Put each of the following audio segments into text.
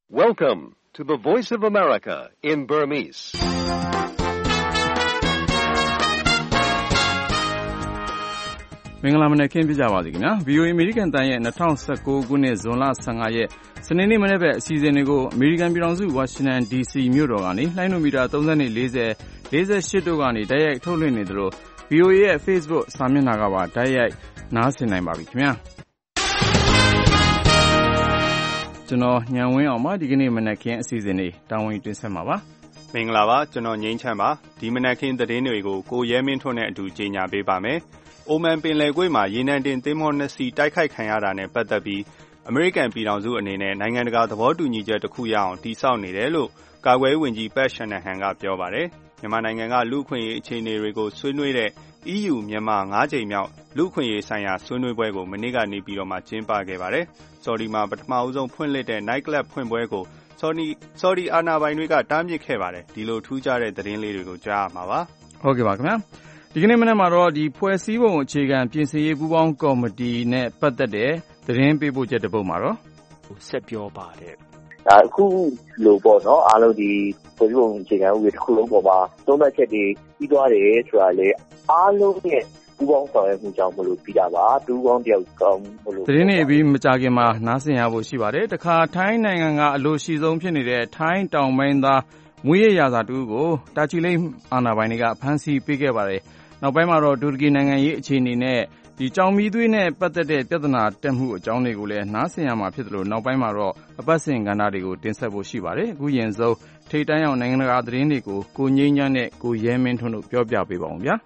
Welcome to the Voice of America in Burmese. ။မင်္ဂလာမနက်ခင်းပြကြပါစေခင်ဗျာ။ VOA American တန်ရဲ့2019ခုနှစ်ဇွန်လ15ရက်စနေနေ့မနေ့ဘက်အစီအစဉ်တွေကို American ပြည်ထောင်စု Washington DC မြို့တော်ကနေလှိုင်းနိုမီတာ30နဲ့40 48တို့ကနေတိုက်ရိုက်ထုတ်လွှင့်နေသလို VOA ရဲ့ Facebook စာမျက်နှာကပါတိုက်ရိုက်နားဆင်နိုင်ပါပြီခင်ဗျာ။ကျွန်တော်ညံဝင်းအောင်ပါဒီကနေ့မနက်ခင်းအစီအစဉ်လေးတာဝန်တင်ဆက်မှာပါ။မင်္ဂလာပါကျွန်တော်ငိမ့်ချမ်းပါဒီမနက်ခင်းသတင်းတွေကိုကိုရဲမင်းထွန်းနဲ့အတူကြေညာပေးပါမယ်။အိုမန်ပင်လယ်ကွေ့မှာရေနံတင်သင်္ဘော2စီးတိုက်ခိုက်ခံရတာနဲ့ပတ်သက်ပြီးအမေရိကန်ပြည်ထောင်စုအနေနဲ့နိုင်ငံတကာသဘောတူညီချက်တစ်ခုရအောင်တည်ဆောက်နေတယ်လို့ကာကွယ်ရေးဝန်ကြီးပတ်ရှန်နဟန်ကပြောပါတယ်။မြန်မာနိုင်ငံကလူ့အခွင့်အရေးအခြေအနေတွေကိုဆွေးနွေးတဲ့ EU မြန်မာ9ကြိမ်မြောက်လူ့အခွင့်အရေးဆိုင်ရာဆွေးနွေးပွဲကိုမနေ့ကနေပြီးတော့မှကျင်းပခဲ့ပါတယ်။ဆော်ဒီမှာပထမဦးဆုံးဖွင့်လှစ်တဲ့ Night Club ဖွင့်ပွဲကိုဆော်ဒီအာဏာပိုင်တွေကတားမြစ်ခဲ့ပါတယ်။ဒီလိုထူးခြားတဲ့သတင်းလေးတွေကိုကြားရမှာပါ။ဟုတ်ကဲ့ပါခင်ဗျာ။ဒီကနေ့မနက်မှာတော့ဒီဖွဲ့စည်းပုံအခြေခံပြင်ဆင်ရေးပူးပေါင်းကော်မတီနဲ့ပတ်သက်တဲ့သတင်းပေးပို့ချက်တစ်ပုဒ်မှာတော့ဆက်ပြောပါတယ်အခုလိုပေါ့နော်အားလုံးဒီဖွဲ့စည်းပုံအခြေခံဥပဒေတစ်ခုလုံးပေါ်မှာသုံးသပ်ချက်တွေပြီးသွားတယ်ဆိုတာလေအားလုံးရဲ့ပူးပေါင်းဆောင်ရွက်မှုကြောင့်မလို့ပြီးတာပါပူးပေါင်းတယောက်ကောင်းမလို့သတင်းတွေပြီးမကြခင်မှာနားဆင်ရဖို့ရှိပါတယ်တခါထိုင်းနိုင်ငံကအလိုရှိဆုံးဖြစ်နေတဲ့ထိုင်းတောင်ပိုင်းသားမွေးရရာဇာတူကိုတာချီလိတ်အာဏာပိုင်တွေကဖမ်းဆီးပေးခဲ့ပါတယ်နောက်ပိုင်းမှာတော့တူရကီနိုင်ငံရေးအခြေအနေနဲ့ဒီကြောင်မီးသွေးနဲ့ပတ်သက်တဲ့ပြဿနာတက်မှုအကြောင်းတွေကိုလည်းနားဆင်ရမှာဖြစ်တယ်လို့နောက်ပိုင်းမှာတော့အပတ်စဉ်ကဏ္ဍတွေကိုတင်ဆက်ဖို့ရှိပါတယ်အခုရင်ဆုံးထိပ်တန်းရောက်နိုင်ငံတကာသတင်းတွေကိုကိုငိမ့်ချမ်းနဲ့ကိုရဲမင်းထွန်းတို့ပြောပြပေးပါအောင်ဗျာ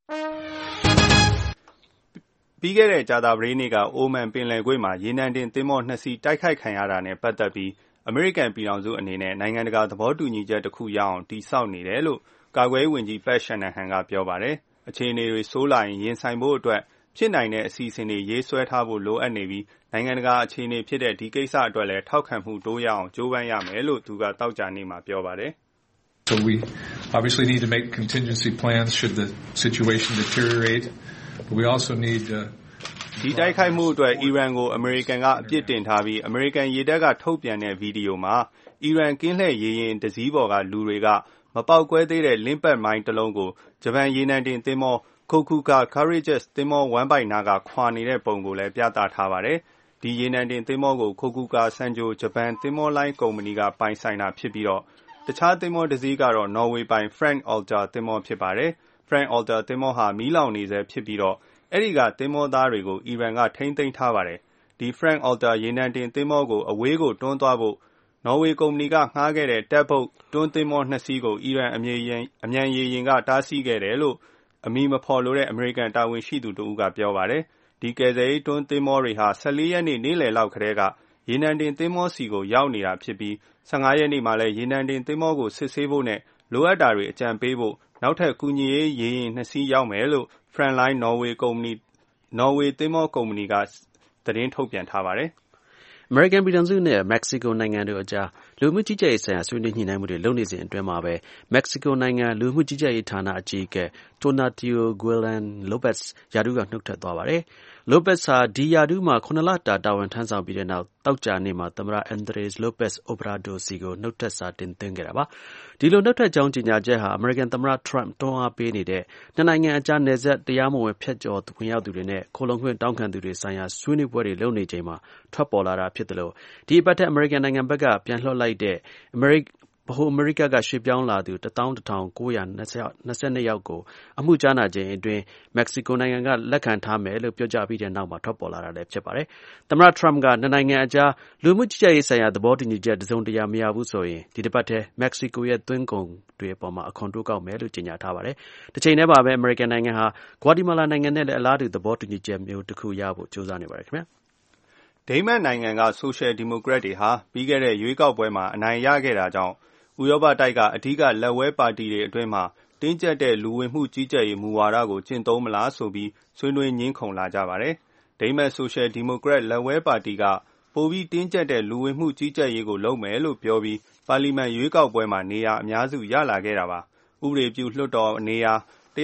ပြီးခဲ့တဲ့ကြာသပတေးနေ့ကအိုမန်ပင်လယ်ကွေ့မှာရေနံတင်သင်္ဘော2စီးတိုက်ခိုက်ခံရတာနဲ့ပတ်သက်ပြီးအမေရိကန်ပြည်ထောင်စုအနေနဲ့နိုင်ငံတကာသဘောတူညီချက်တစ်ခုရအောင်တည်ဆောက်နေတယ်လို့ကာကွယ်ရေးဝန်ကြီးပတ်ရှန်နဟန်ကပြောပါတယ်အခြေအနေတွေဆိုးလာရင်ရင်ဆိုင်ဖို့အတွက်ဖြစ်နိုင်တဲ့အစီအစဉ်တွေရေးဆွဲထားဖို့လိုအပ်နေပြီးနိုင်ငံတကာအခြေအနေဖြစ်တဲ့ဒီကိစ္စအတွက်လည်းထောက်ခံမှုတိုးရအောင်ကြိုးပမ်းရမယ်လို့သူကတောက်ကြနေမှာပြောပါတယ် So we obviously need to make contingency plans should the situation deteriorate but we also need ဒီတိုက်ခိုက်မှုအတွက်အီရန်ကိုအမေရိကန်ကအပြစ်တင်ထားပြီးအမေရိကန်ရေတပ်ကထုတ်ပြန်တဲ့ဗီဒီယိုမှာအီရန်ကင်းလှည့်ရေရင်တစည်းပေါ်ကလူတွေကမပေါက်ကွဲသေးတဲ့လင်းပတ်မိုင်းတစ်လုံးကိုဂျပန်ရေနံတင်သင်္ဘော Kokuka Courageous သင်္ဘောဝမ်းပိုက်နာကခွာနေတဲ့ပုံကိုလည်းပြသထားပါတယ်။ဒီရေနံတင်သင်္ဘောကို Kokuka Sanjo ဂျပန်သင်္ဘောလိုင်းကုမ္ပဏီကပိုင်ဆိုင်တာဖြစ်ပြီးတော့တခြားသင်္ဘောတစ်စီးကတော့နော်ဝေပိုင် Frank Alta သင်္ဘောဖြစ်ပါတယ်။ Frank Alta သင်္ဘောဟာမီးလောင်နေဆဲဖြစ်ပြီးတော့အဲ့ဒီကသင်္ဘောသားတွေကိုအီရန်ကထိန်းသိမ်းထားပါတယ်။ဒီ Frank Alta ရေနံတင်သင်္ဘောကိုအဝေးကိုတွန်းသွားဖို့နော်ဝေကုမ္ပဏီကငှားခဲ့တဲ့တက်ဘုတ်တွန်းသင်္ဘော2စီးကိုအီရန်အမြန်ရေယာဉ်ကတားဆီးခဲ့တယ်လို့အမည်မဖော်လိုတဲ့အမေရိကန်တာဝန်ရှိသူတို့ကပြောပါတယ်။ဒီကယ်ဆယ်ရေးတွန်းသင်္ဘောတွေဟာ14ရက်နေ့နေ့လယ်လောက်ကတည်းကရေနံတင်သင်္ဘောစီကိုရောက်နေတာဖြစ်ပြီး15ရက်နေ့မှာလည်းရေနံတင်သင်္ဘောကိုစစ်ဆေးဖို့နဲ့လိုအပ်တာတွေအကြံပေးဖို့နောက်ထပ်ကူညီရေးရေယာဉ်2စီးရောက်မယ်လို့ Frontline နော်ဝေသင်္ဘောကုမ္ပဏီကသတင်းထုတ်ပြန်ထားပါတယ်။အမေရိကန်ပြည်ထောင်စုနဲ့မက္ကဆီကိုနိုင်ငံတို့အကြားလူမှုကြီးကြပ်ရေးဆိုင်ရာဆွေးနွေးညှိနှိုင်းမှုတွေလုပ်နေစဉ်အတွင်းမှာပဲမက္ကဆီကိုနိုင်ငံလူမှုကြီးကြပ်ရေးဌာနအကြီးအကဲ Tonatio Guillen Lopez ရာထူးကနှုတ်ထွက်သွားပါတယ်။ Lopez ဟာဒီရာထူးမှာ9လတာဝန်ထမ်းဆောင်ပြီးတဲ့နောက်သောကြာနေ့မှာသမ္မတ Andres Lopez Obrador စီကိုနှုတ်ထွက်စာတင်သွင်းခဲ့တာပါ။ဒီလိုနှုတ်ထွက်ကြောင်းကြေညာချက်ဟာအမေရိကန်သမ္မတ Trump တွန်းအားပေးနေတဲ့နှစ်နိုင်ငံအကြားနယ်စပ်တရားမဝင်ဖြတ်ကျော်ဝင်ရောက်သူတွေနဲ့ခိုလှုံခွင့်တောင်းခံသူတွေဆိုင်ရာဆွေးနွေးပွဲတွေလုပ်နေချိန်မှာထွက်ပေါ်လာတာဖြစ်တယ်လို့ဒီအပတ်ထက်အမေရိကန်နိုင်ငံဘက်ကပြန်လွှတ်လိုက်တဲ့ဗဟိုအမေရိကရွှေ့ပြောင်းလာသူ11,922 ယောက်ကိုအမှုကြားနာခြင်းအတွင်းမက္ကဆီကိုနိုင်ငံကလက်ခံထားမယ်လို့ပြောကြားပြီးတဲ့နောက်မှာထွက်ပေါ်လာတာလည်းဖြစ်ပါတယ်။သမ္မတ Trump ကနှစ်နိုင်ငံအကြားလူမှုကြီးကြပ်ရေးဆိုင်ရာသဘောတူညီချက်တစ်စုံတရာမရဘူးဆိုရင်ဒီတစ်ပတ်ထဲမက္ကဆီကိုရဲ့သွင်းကုန်တွေအပေါ်မှာအခွန်တိုးကောက်မယ်လို့ကြေညာထားပါတယ်။တစ်ချိန်တည်းမှာပဲအမေရိကန်နိုင်ငံဟာဂွါတီမာလာနိုင်ငံနဲ့လည်းအလားတူသဘောတူညီချက်မျိုးတစ်ခုရဖို့ကြိုးစားနေပါတယ်ခင်ဗျာ။ဒိန်းမတ်နိုင်ငံကဆိုရှယ်ဒီမိုကရက်တွေဟာပြီးခဲ့တဲ့ရွေးကောက်ပွဲမှာအနိုင်ရခဲ့တာကြောင့်ဥရောပတိုက်ကအဓိကလက်ဝဲပါတီတွေအတွင်းမှာတင်းကျပ်တဲ့လူဝင်မှုကြီးကြပ်ရေးမူဝါဒကိုကျင့်သုံးမလားဆိုပြီးဆွေးနွေးငင်းခုန်လာကြပါတယ်။ဒိန်းမတ်ဆိုရှယ်ဒီမိုကရက်လက်ဝဲပါတီကပိုပြီးတင်းကျပ်တဲ့လူဝင်မှုကြီးကြပ်ရေးကိုလုပ်မယ်လို့ပြောပြီးပါလီမန်ရွေးကောက်ပွဲမှာနေရာအများစုရလာခဲ့တာပါ။ဥပဒေပြုလွှတ်တော်နေရာ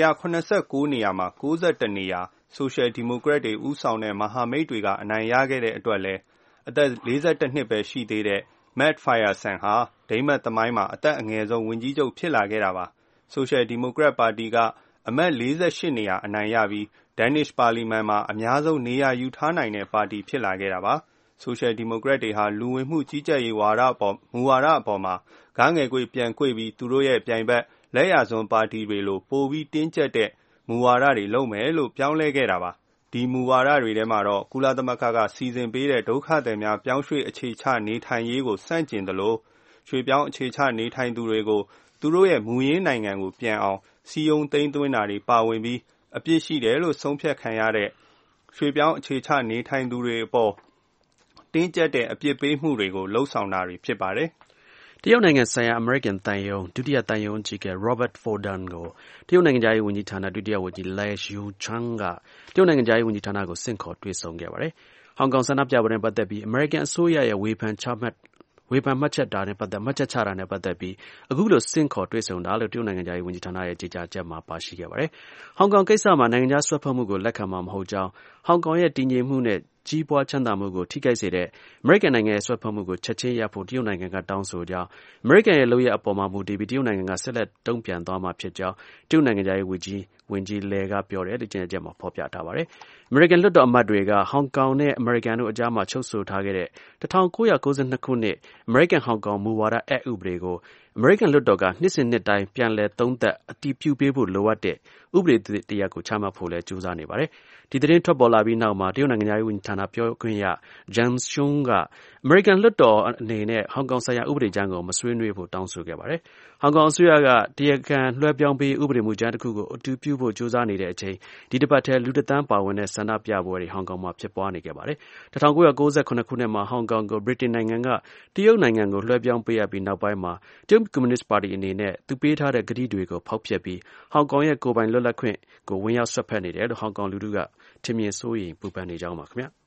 189နေရာမှာ61နေရာဆိုရှယ်ဒီမိုကရက်တွေဦးဆောင်တဲ့မဟာမိတ်တွေကအနိုင်ရခဲ့တဲ့အတွက်လည်းအသက်42နှစ်ပဲရှိသေးတဲ့ Matt Fyerson ဟာဒိန်းမတ်သမိုင်းမှာအသက်အငယ်ဆုံးဝန်ကြီးချုပ်ဖြစ်လာခဲ့တာပါ။ Social Democrat ပါတီကအမတ်48နေရာအနိုင်ရပြီး Danish ပါလီမန်မှာအများဆုံးနေရာယူထားနိုင်တဲ့ပါတီဖြစ်လာခဲ့တာပါ။ Social Democrat တွေဟာလူဝင်မှုကြီးကြပ်ရေးမူဝါဒအပေါ်မှာဂငယ်ကွေ့ပြန်ကွေ့ပြီးသူတို့ရဲ့ပြိုင်ဘက်လက်ယာစွန်းပါတီတွေလိုပိုပြီးတင်းကျပ်တဲ့မူဝါဒတွေလုပ်မယ်လို့ပြောင်းလဲခဲ့တာပါ။ဒီမူဝါဒတွေထဲမှာတော့ကုလသမဂ္ဂကစီစဉ်ပေးတဲ့ဒုက္ခသည်များပြောင်းရွှေ့အခြေချနေထိုင်ရေးကိုစန့်ကျင်သလိုရွှေ့ပြောင်းအခြေချနေထိုင်သူတွေကိုသူတို့ရဲ့မူရင်းနိုင်ငံကိုပြန်အောင်စီယုံသိမ်းသွင်းတာတွေပါဝင်ပြီးအပြစ်ရှိတယ်လို့ဆုံးဖြတ်ခံရတဲ့ရွှေ့ပြောင်းအခြေချနေထိုင်သူတွေအပေါ်တင်းကျပ်တဲ့အပြစ်ပေးမှုတွေကိုလှုံ့ဆော်တာတွေဖြစ်ပါတယ်။တရုတ်နိုင်ငံဆိုင်ရာအမေရိကန်သံရုံးဒုတိယသံရုံးအကြီးအကဲ Robert Fordham ကိုတရုတ်နိုင်ငံခြားရေးဝန်ကြီးဌာနဒုတိယဝန်ကြီး Lai Yucheng ကတရုတ်နိုင်ငံခြားရေးဝန်ကြီးဌာနကိုဆင့်ခေါ်တွေ့ဆုံခဲ့ပါတယ်။ဟောင်ကောင်ဆန္ဒပြပွဲနဲ့ပတ်သက်ပြီးအမေရိကန်အစိုးရရဲ့ဝေဖန်မှတ်ချက်ချတာနဲ့ပတ်သက်ပြီးအခုလိုဆင့်ခေါ်တွေ့ဆုံတာလို့တရုတ်နိုင်ငံခြားရေးဝန်ကြီးဌာနရဲ့ကြေညာချက်မှာပါရှိခဲ့ပါတယ်။ဟောင်ကောင်ကိစ္စမှာနိုင်ငံခြားစွက်ဖက်မှုကိုလက်ခံမှာမဟုတ်ကြောင်းဟောင်ကောင်ရဲ့တည်ငြိမ်မှုနဲ့ကြီးပွားချမ်းသာမှုကိုထိခိုက်စေတဲ့အမေရိကန်နိုင်ငံရဲ့စွက်ဖက်မှုကိုချက်ချင်းရပ်ဖို့တရုတ်နိုင်ငံကတောင်းဆိုကြောင်းအမေရိကန်ရဲ့လုပ်ရပ်အပေါ်မှာမူတည်ပြီးတရုတ်နိုင်ငံကဆက်လက်တုံ့ပြန်သွားမှာဖြစ်ကြောင်းတရုတ်နိုင်ငံခြားရေးဝန်ကြီးလဲကပြောတယ်လို့ကြေညာချက်မှာဖော်ပြထားပါတယ်။အမေရိကန်လွှတ်တော်အမတ်တွေကဟောင်ကောင်နဲ့အမေရိကန်တို့အကြားမှာချုပ်ဆိုထားခဲ့တဲ့1992ခုနှစ်အမေရိကန်ဟောင်ကောင်မူဝါဒအက်ဥပဒေကိုအမေရိကန်လွှတ်တော်ကနှစ်စဉ်နှစ်တိုင်းပြန်လည်သုံးသပ်အတည်ပြုပေးဖို့လိုအပ်တဲ့ဥပဒေတရပ်ကိုချမှတ်ဖို့လည်းကြိုးစားနေပါတယ်။ဒီသတင်းထွက်ပေါ်လာပြီးနောက်မှာတရုတ်နိုင်ငံခြားရေးဝန်ကြီးဌာနပြောခွင့်ရ Zhang Xiong ကအမေရိကန်လွှတ်တော်အနေနဲ့ဟောင်ကောင်ဆိုင်ရာဥပဒေကြမ်းကိုမဆွေးနွေးဖို့တောင်းဆိုခဲ့ပါတယ်။ဟောင်ကောင်အစိုးရကတရားခံလွှဲပြောင်းပေးဥပဒေမူကြမ်းတစ်ခုကိုအတည်ပြုဖို့ကြိုးစားနေတဲ့အချိန်ဒီတစ်ပတ်ထဲလူတစ်သန်းပါဝင်တဲ့ဆန္ဒပြပွဲတွေဟောင်ကောင်မှာဖြစ်ပွားနေခဲ့ပါတယ်။1998ခုနှစ်မှာဟောင်ကောင်ကိုဗြိတိန်နိုင်ငံကတရုတ်နိုင်ငံကိုလွှဲပြောင်းပေးအပ်ပြီးနောက်ပိုင်းမှာတရုတ်ကွန်မြူနစ်ပါတီအနေနဲ့သူပေးထားတဲ့ကတိတွေကိုဖောက်ဖျက်ပြီးဟောင်ကောင်ရဲ့ကိုယ်ပိုင်လွတ်လပ်ခွင့်ကိုဝင်ရောက်ဆွတ်ဖက်နေတယ်လို့ဟောင်ကောင်လူထုကထင်မြင်စိုးရိမ်ပူပန်နေကြပါခင်ဗျာ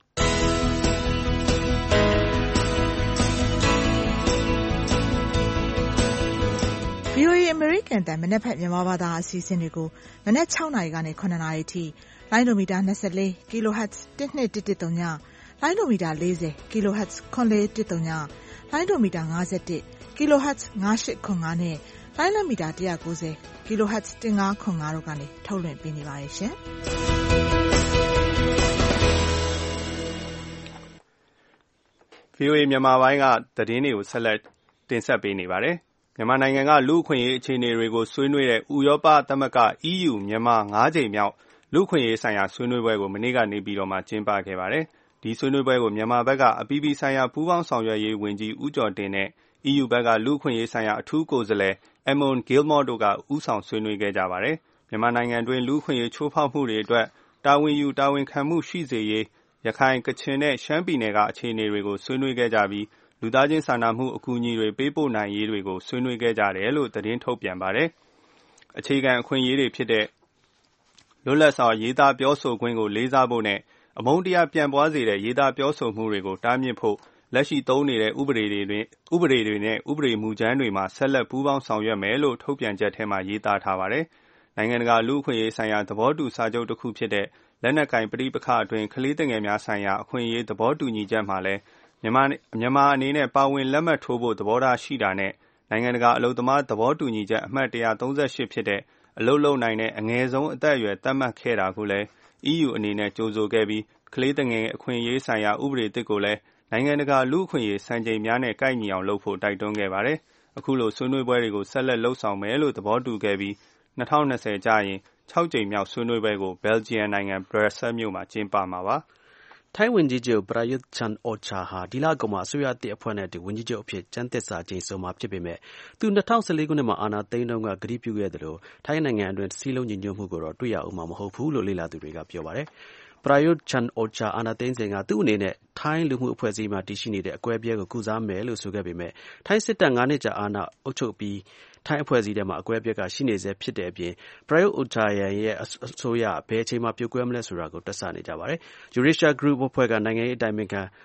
VOA အမေရိကန်တန်မနက်ဖက်မြန်မာဘာသာအစီအစဉ်တွေကိုမနက်6နာရီကနေ9နာရီထိလိုင်းဒိုမီတာ24 kHz 1213ညလိုင်းဒိုမီတာ40 kHz 9413ညလိုင်းဒိုမီတာ51 kHz 9805နဲ့လိုင်းလမီတာ190 kHz 1505တို့ကနေထုတ်လွှင့်ပေးနေပါတယ်ရှင်။ VOA မြန်မာပိုင်းကသတင်းတွေကိုဆက်လက်တင်ဆက်ပေးနေပါတယ်။မြန်မာနိုင်ငံကလူ့အခွင့်အရေးအခြေအနေတွေကိုဆွေးနွေးတဲ့ဥရောပသမဂ္ဂ EU မြန်မာ9ကြိမ်မြောက်လူ့အခွင့်အရေးဆိုင်ရာဆွေးနွေးပွဲကိုမနေ့ကနေပြည်တော်မှာကျင်းပခဲ့ပါတယ်။ဒီဆွေးနွေးပွဲကိုမြန်မာဘက်ကအပြည်ပြည်ဆိုင်ရာပူးပေါင်းဆောင်ရွက်ရေးဝန်ကြီးဦးကျော်တင်နဲ့ EU ဘက်ကလူ့အခွင့်အရေးဆိုင်ရာအထူးကိုယ်စားလှယ် Eamon Gilmore တို့ကဦးဆောင်ဆွေးနွေးခဲ့ကြပါတယ်။မြန်မာနိုင်ငံတွင်းလူ့အခွင့်အရေးချိုးဖောက်မှုတွေအတွက်တာဝန်ယူတာဝန်ခံမှုရှိစေရေးရခိုင်ကချင်နဲ့ရှမ်းပြည်နယ်ကအခြေအနေတွေကိုဆွေးနွေးခဲ့ကြပြီးလူသားချင်းစာနာမှုအကူအညီတွေပေးပို့နိုင်ရေးတွေကိုဆွေးနွေးခဲ့ကြတယ်လို့သတင်းထုတ်ပြန်ပါတယ်။အခြေခံအခွင့်အရေးတွေဖြစ်တဲ့လွတ်လပ်စွာရေးသားပြောဆိုခွင့်ကိုလေးစားဖို့နဲ့အမုန်းတရားပြန့်ပွားစေတဲ့ရေးသားပြောဆိုမှုတွေကိုတားမြစ်ဖို့လက်ရှိသုံးနေတဲ့ဥပဒေတွေနဲ့ဥပဒေမူကြမ်းတွေမှာဆက်လက်ပူးပေါင်းဆောင်ရွက်မယ်လို့ထုတ်ပြန်ချက်ထဲမှာရေးသားထားပါတယ်။နိုင်ငံတကာလူ့အခွင့်အရေးဆိုင်ရာသဘောတူစာချုပ်တစ်ခုဖြစ်တဲ့လက်နက်ကင်ပဋိပက္ခအတွင်းကလေးငယ်များဆိုင်ရာအခွင့်အရေးသဘောတူညီချက်မှာလည်းမြန်မာအနေနဲ့ပါဝင်လက်မှတ်ထိုးဖို့သဘောထားရှိတာနဲ့နိုင်ငံတကာအလုပ်သမားသဘောတူညီချက်အမှတ်138ဖြစ်တဲ့အလုပ်လုပ်နိုင်တဲ့အငယ်ဆုံးအသက်အရွယ်သတ်မှတ်ခဲ့တာကိုလည်း EU အနေနဲ့ကြိုဆိုခဲ့ပြီးကလေးငယ်အခွင့်အရေးဆိုင်ရာဥပဒေသစ်ကိုလည်းနိုင်ငံတကာလူ့အခွင့်အရေးစံချိန်များနဲ့ကိုက်ညီအောင်လုပ်ဖို့တိုက်တွန်းခဲ့ပါတယ်။အခုလိုဆွေးနွေးပွဲတွေကိုဆက်လက်လှုပ်ဆောင်မယ်လို့သဘောတူခဲ့ပြီး2020ကျရင်6ကြိမ်မြောက်ဆွေးနွေးပွဲကို Belgium နိုင်ငံ Brussels မြို့မှာကျင်းပမှာပါ။ထိုင်းဝန်ကြီးချုပ် Prayut Chan-o-cha ဟာဒီလအကုန်မှာအစိုးရအသစ်အဖွဲ့နဲ့အတူဝန်ကြီးချုပ်အဖြစ်ကျမ်းသစ္စာကျိန်ဆိုမှာဖြစ်ပေမဲ့သူ2014ခုနှစ်မှာအာဏာသိမ်းတုန်းကကတိပြုခဲ့သလိုထိုင်းနိုင်ငံအတွင်းစည်းလုံးညီညွတ်မှုကိုတော့တွေ့ရအောင်မှာမဟုတ်ဘူးလို့လေ့လာသူတွေကပြောပါတယ်။ Prayut Chan-o-cha အာဏာသိမ်းစဉ်ကသူ့အနေနဲ့ထိုင်းလူမှုအဖွဲ့အစည်းမှာတည်ရှိနေတဲ့အကွဲပြဲကိုကုစားမယ်လို့ဆိုခဲ့ပေမဲ့ထိုင်းစစ်တပ်9နှစ်ကြာအာဏာအုပ်ချုပ်ပြီးထိုင်းအဖွဲ့အစည်းထဲမှာအကွဲပြဲကရှိနေဆဲဖြစ်တဲ့အပြင် Prayut Chan-o-cha ရဲ့အစိုးရဘယ်အချိန်မှာပြိုကွဲမလဲဆိုတာကိုတွက်ဆနေကြပါတယ်။ Eurasia Group အဖွဲ့ကနိုင်ငံရေးအတိုင်ပင်ခံ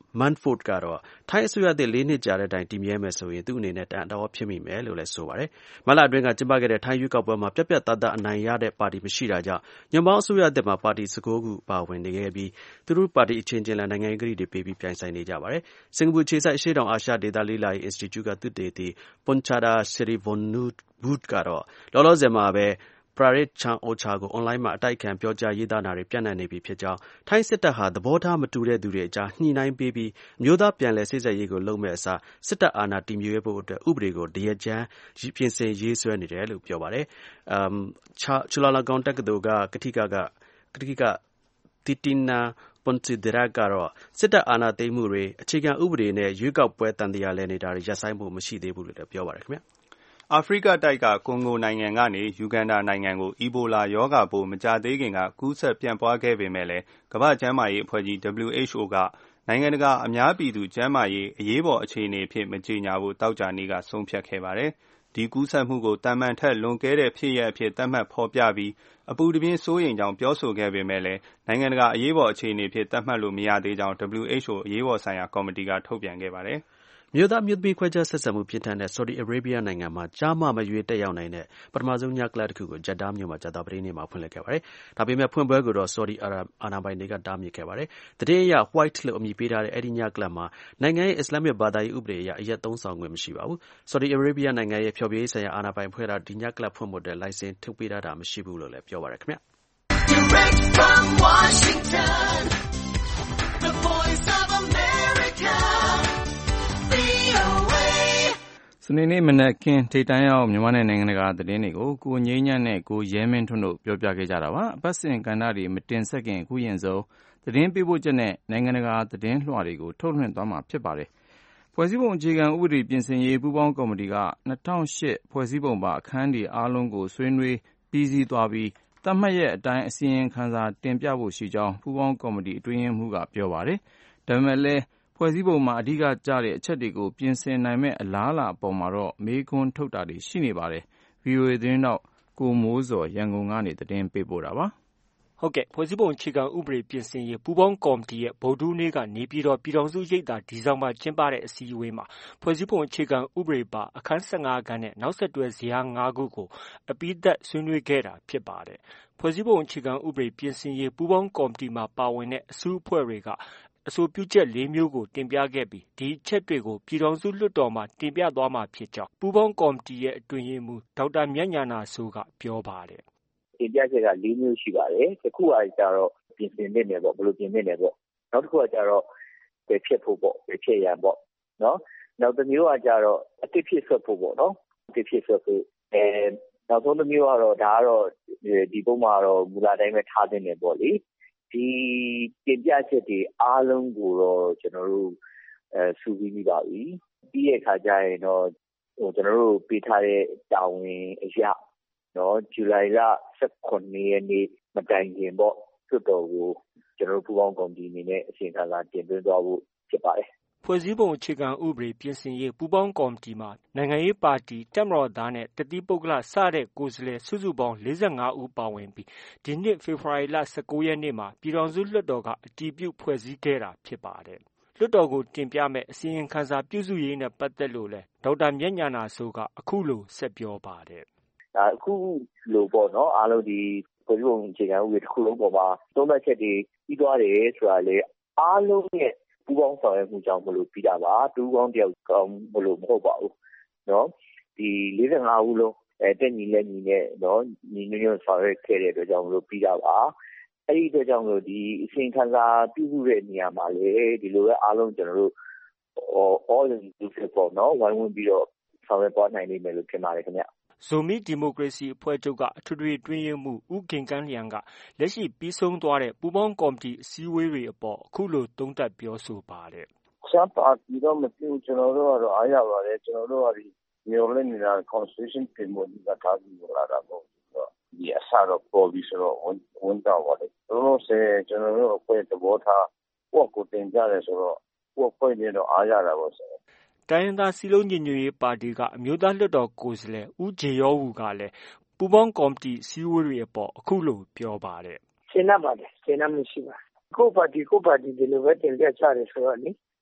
Manford ကတော့ထိုင်းအစိုးရသစ်4 နှစ်ကြာတဲ့တိုင်တည်မြဲမယ်ဆိုရင်သူ့အနေနဲ့တန်တော်ဖြစ်မိမယ်လို့လည်းဆိုပါတယ်။မလအတွင်းကကျင်းပခဲ့တဲ့ထိုင်းရွေးကောက်ပွဲမှာပြတ်ပြတ်သားသားအနိုင်ရတဲ့ပါတီမရှိတာကြောင့်ညွန့်ပေါင်းအစိုးရသစ်မှာပါတီ19ခုပါဝင်နေခဲ့ပြီးသူတို့ပါတီအချင်းချင်းလည်းနိုင်ငံရေးကတိတွေပေးပြီးပြိုင်ဆိုင်နေကြပါတယ်။စင်ကာပူခြေစိုက်အရှေ့တောင်အာရှဒေသလေးလာရေး Institute ကသုတေသီ Ponchada Sirivonbut ကတော့လောလောဆယ်မှာပဲPrarit Chan-o-cha ကို online မှာအတိုက်ခံပြောကြားရေးသားတာတွေပြန့်နှံ့နေပြီဖြစ်ကြောင်းထိုင်းစစ်တပ်ဟာသဘောထားမတူတဲ့သူတွေအကြားညှိနှိုင်းပေးပြီးအမျိုးသားပြန်လည်စေ့စပ်ရေးကိုလုပ်မဲ့အစားစစ်တပ်အာဏာတည်မြဲဖို့အတွက်ဥပဒေကိုတရကြမ်းပြင်ဆင်ရေးဆွဲနေတယ်လို့ပြောပါတယ်။ Chulalongkorn တက္ကသိုလ်ကကတိကTitina Pongsudhirak ကတော့စစ်တပ်အာဏာသိမ်းမှုတွေအခြေခံဥပဒေနဲ့ရွေးကောက်ပွဲတန်တရားလည်နေတာတွေရပ်ဆိုင်းဖို့မရှိသေးဘူးလို့လည်းပြောပါတယ်ခင်ဗျာ။အာဖရိကတိုက်ကကွန်ဂိုနိုင်ငံကနေယူဂန်ဒါနိုင်ငံကိုအီဘိုလာရောဂါပိုးမကြာသေးခင်ကကူးစက်ပြန့်ပွားခဲ့ပေမဲ့လည်းကမ္ဘာ့ကျန်းမာရေးအဖွဲ့ကြီး WHO ကနိုင်ငံတကာအများပြည်သူကျန်းမာရေးအရေးပေါ်အခြေအနေအဖြစ်မကြေညာဖို့တောက်ကြနေ့ကဆုံးဖြတ်ခဲ့ပါတယ်။ဒီကူးစက်မှုကိုတာမန်ထက်လွန်ကဲတဲ့ဖြစ်ရပ်အဖြစ်သတ်မှတ်ဖော်ပြပြီးအပူတပြင်းစိုးရိမ်ကြောင်းပြောဆိုခဲ့ပေမဲ့လည်းနိုင်ငံတကာအရေးပေါ်အခြေအနေအဖြစ်သတ်မှတ်လို့မရသေးကြောင်း WHO အရေးပေါ်ဆိုင်ရာကော်မတီကထုတ်ပြန်ခဲ့ပါတယ်။မြို့သားမြို့သမီးခွဲခြားဆက်ဆံမှုပြင်းထန်တဲ့ Saudi Arabia နိုင်ငံမှာကျားမရွေးတက်ရောက်နိုင်တဲ့ပထမဆုံးညကလပ်တစ်ခုကို Jeddah မြို့မှာကြာသပတေးနေ့မှာဖွင့်လှစ်ခဲ့ပါတယ်။ဒါပေမဲ့ဖွင့်ပွဲကိုတော့ Saudi အာဏာပိုင်တွေကတားမြစ်ခဲ့ပါတယ်။သတင်းအရ White လို့အမည်ပေးထားတဲ့အဲဒီညကလပ်မှာနိုင်ငံရဲ့အစ္စလာမစ်ဘာသာရေးဥပဒေအရအရက်သုံးဆောင်ခွင့်မရှိပါဘူး။ Saudi Arabia နိုင်ငံရဲ့ဖျော်ဖြေရေးဆိုင်ရာအာဏာပိုင်အဖွဲ့ကဒီညကလပ်ဖွင့်ဖို့လိုင်စင်ထုတ်ပေးထားတာမရှိဘူးလို့လည်းပြောပါတယ်ခင်ဗျာ။ Direct from Washington, the voice of America. စနေနေ့မနက်ခင်းထိပ်တန်းရောက်မြန်မာနိုင်ငံတကာသတင်းတွေကိုကိုငိမ့်ညံ့နဲ့ကိုရဲမင်းထွန်းတို့ပြောပြခဲ့ကြတာပါအပတ်စဉ်ကဏ္ဍတွေမတင်ဆက်ခင်အခုရင်ဆုံးသတင်းပေးပို့ချက်နဲ့နိုင်ငံတကာသတင်းလွှာတွေကိုထုတ်လွှင့်သွားမှာဖြစ်ပါတယ်ဖွဲ့စည်းပုံအခြေခံဥပဒေပြင်ဆင်ရေးပူးပေါင်းကော်မတီက2008ဖွဲ့စည်းပုံပါအခန်းတွေအားလုံးကိုဆွေးနွေးပြီးစီးသွားပြီးသတ်မှတ်ရက်အတိုင်းအစီရင်ခံစာတင်ပြဖို့ရှိကြောင်းပူးပေါင်းကော်မတီအတွင်းရေးမှူးကပြောပါတယ်ဒါပေမဲ့လည်းဖွဲ့စည်းပုံမှာအဓိကကျတဲ့အချက်တွေကိုပြင်ဆင်နိုင်မဲ့အလားအလာအပေါ်မှာတော့မေးခွန်းထုတ်တာတွေရှိနေပါတယ်။ VOA သတင်းတော့ကိုမိုးစော်ရန်ကုန်ကနေသတင်းပေးပို့တာပါ။ဟုတ်ကဲ့ဖွဲ့စည်းပုံအခြေခံဥပဒေပြင်ဆင်ရေးပူးပေါင်းကော်မတီရဲ့ဗုဒ္ဓဟူးနေ့ကနေပြည်တော်ပြည်ထောင်စုရိပ်သာဒီဆောင်မှာကျင်းပတဲ့အစည်းအဝေးမှာဖွဲ့စည်းပုံအခြေခံဥပဒေပါအခန်း15ခန်းနဲ့နောက်ဆက်တွဲဇယား5ခုကိုအပြီးသတ်ဆွေးနွေးခဲ့တာဖြစ်ပါတယ်။ဖွဲ့စည်းပုံအခြေခံဥပဒေပြင်ဆင်ရေးပူးပေါင်းကော်မတီမှာပါဝင်တဲ့အစုအဖွဲ့တွေကအဆိုပြုချက်4မျိုးကိုတင်ပြခဲ့ပြီးဒီအချက်တွေကိုပြည်ထောင်စုလွှတ်တော်မှာတင်ပြသွားမှာဖြစ်ကြောင်းပူးပေါင်းကော်မတီရဲ့အတွင်းရေးမှူးဒေါက်တာမြတ်ညာနာစိုးကပြောပါတယ်။တင်ပြချက်က4မျိုးရှိပါတယ်။တစ်ခုကကြတော့ပြင်ဆင်နေတယ်ပေါ့ဘယ်လိုပြင်နေတယ်ပေါ့။နောက်တစ်ခုကကြတော့ပဲဖြစ်ဖို့ပေါ့ပဲဖြစ်ရန်ပေါ့နော်။နောက်တစ်မျိုးကကြတော့အတစ်ဖြစ်ဆွတ်ဖို့ပေါ့နော်။အတစ်ဖြစ်ဆွတ်ဖို့နောက်ဆုံးတစ်မျိုးကတော့ဒါကတော့ဒီပုံမှာတော့မူလာတိုင်းပဲထားတင်တယ်ပေါ့လေ။ဒီတင်ပြချက်တွေအားလုံးကိုတော့ကျွန်တော်တို့စုစည်းပြီးပါပြီပြီးတဲ့အခါကျရင်တော့ကျွန်တော်တို့ပေးထားတဲ့တာဝန်အရာနော်ဇူလိုင်လ18ရက်နေ့မတိုင်ခင်ပေါ့လွှတ်တော်ကိုကျွန်တော်တို့ပူးပေါင်းကော်မတီအနေနဲ့အစီအစဉ်လာတင်သွင်းသွားဖို့ဖြစ်ပါတယ်ဖွဲ့စည်းပုံအခြေခံဥပဒေပြင်ဆင်ရေးပူးပေါင်းကော်မတီမှာနိုင်ငံရေးပါတီတပ်မတော်သားနဲ့တတိပုဂ္ဂလစတဲ့ကိုယ်စားလှယ်စုစုပေါင်း45ဦးပါဝင်ပြီးဒီနှစ်ဖေဖော်ဝါရီလ19ရက်နေ့မှာပြည်ထောင်စုလွှတ်တော်ကအတည်ပြုဖွဲ့စည်းခဲ့တာဖြစ်ပါတယ်လွှတ်တော်ကိုတင်ပြမဲ့အစီရင်ခံစာပြုစုရေးနဲ့ပတ်သက်လို့လဲဒေါက်တာမြတ်ညာနာစိုးကအခုလိုဆက်ပြောပါတယ်အခုလိုပေါ့နော်အားလုံးဒီဖွဲ့စည်းပုံအခြေခံဥပဒေတစ်ခုလုံးပေါ်မှာသုံးသပ်ချက်တွေပြီးသွားတယ်ဆိုတာလေအားလုံးရဲ့ပူပေါင်းဆောင်ရွက်မှုကြောင့်မလို့ပြီးတာပါတူပေါင်းတယောက်ကောင်းမလို့မဟုတ်ပါဘူးเนาะဒီ45ဦးလုံးတက်ညီလက်ညီနဲ့เนาะညီညွတ်ဆောင်ရွက်ခဲ့တဲ့အတွက်ကြောင့်မလို့ပြီးတာပါအဲ့ဒီအတွက်ကြောင့်မလို့ဒီအစီအခံစာပြုစုတဲ့နေရာမှာလေဒီလိုပဲအားလုံးကျွန်တော်တို့ all inclusive ပေါ့เนาะဝိုင်းဝန်းပြီးတော့ဆောင်ရွက်သွားနိုင်လိမ့်မယ်လို့ထင်ပါတယ်ခင်ဗျဇိုမီဒီမိုကရေစီအဖွဲ့ချုပ်ကအထွေထွေအတွင်းရေးမှူးဦးခင်ကန်းလျံကလက်ရှိပြီးဆုံးသွားတဲ့ပူးပေါင်းကော်မတီအစည်းအဝေးတွေအပေါ်အခုလိုသုံးသပ်ပြောဆိုပါတယ်။ရှားပါတီတော့မပြုကျွန်တော်တို့ကတော့အားရပါတယ်ကျွန်တော်တို့ကဒီမျိုးလေးနေတာ constitution ပြင်ဖို့ဒီကထားပြီးလာတာပေါ့ဒီအစားတော့ပေါ်ပြီးဆိုတော့ဝန်တော့ပါတယ်လို့ဆိုကျွန်တော်တို့အဖွဲ့သဘောထားကိုယ့်ကိုတင်ကြတယ်ဆိုတော့ကိုယ့်အဖွဲ့နေတော့အားရတာပေါ့ဆိုတိုင်းရင်းသားစီလုံးညီညွတ်ရေးပါတီကအမျိုးသားလွှတ်တော်ကိုယ်စားလှယ်ဦးဂျေယောဝူကလည်းပူးပေါင်းကော်မတီစည်းဝေးတွေအပေါ်အခုလိုပြောပါတယ်ရှင်းရပါတယ်ရှင်းရမရှိပါကိုပါတီဒီလိုပဲတင်ပြချတယ်ဆိုတော့လေ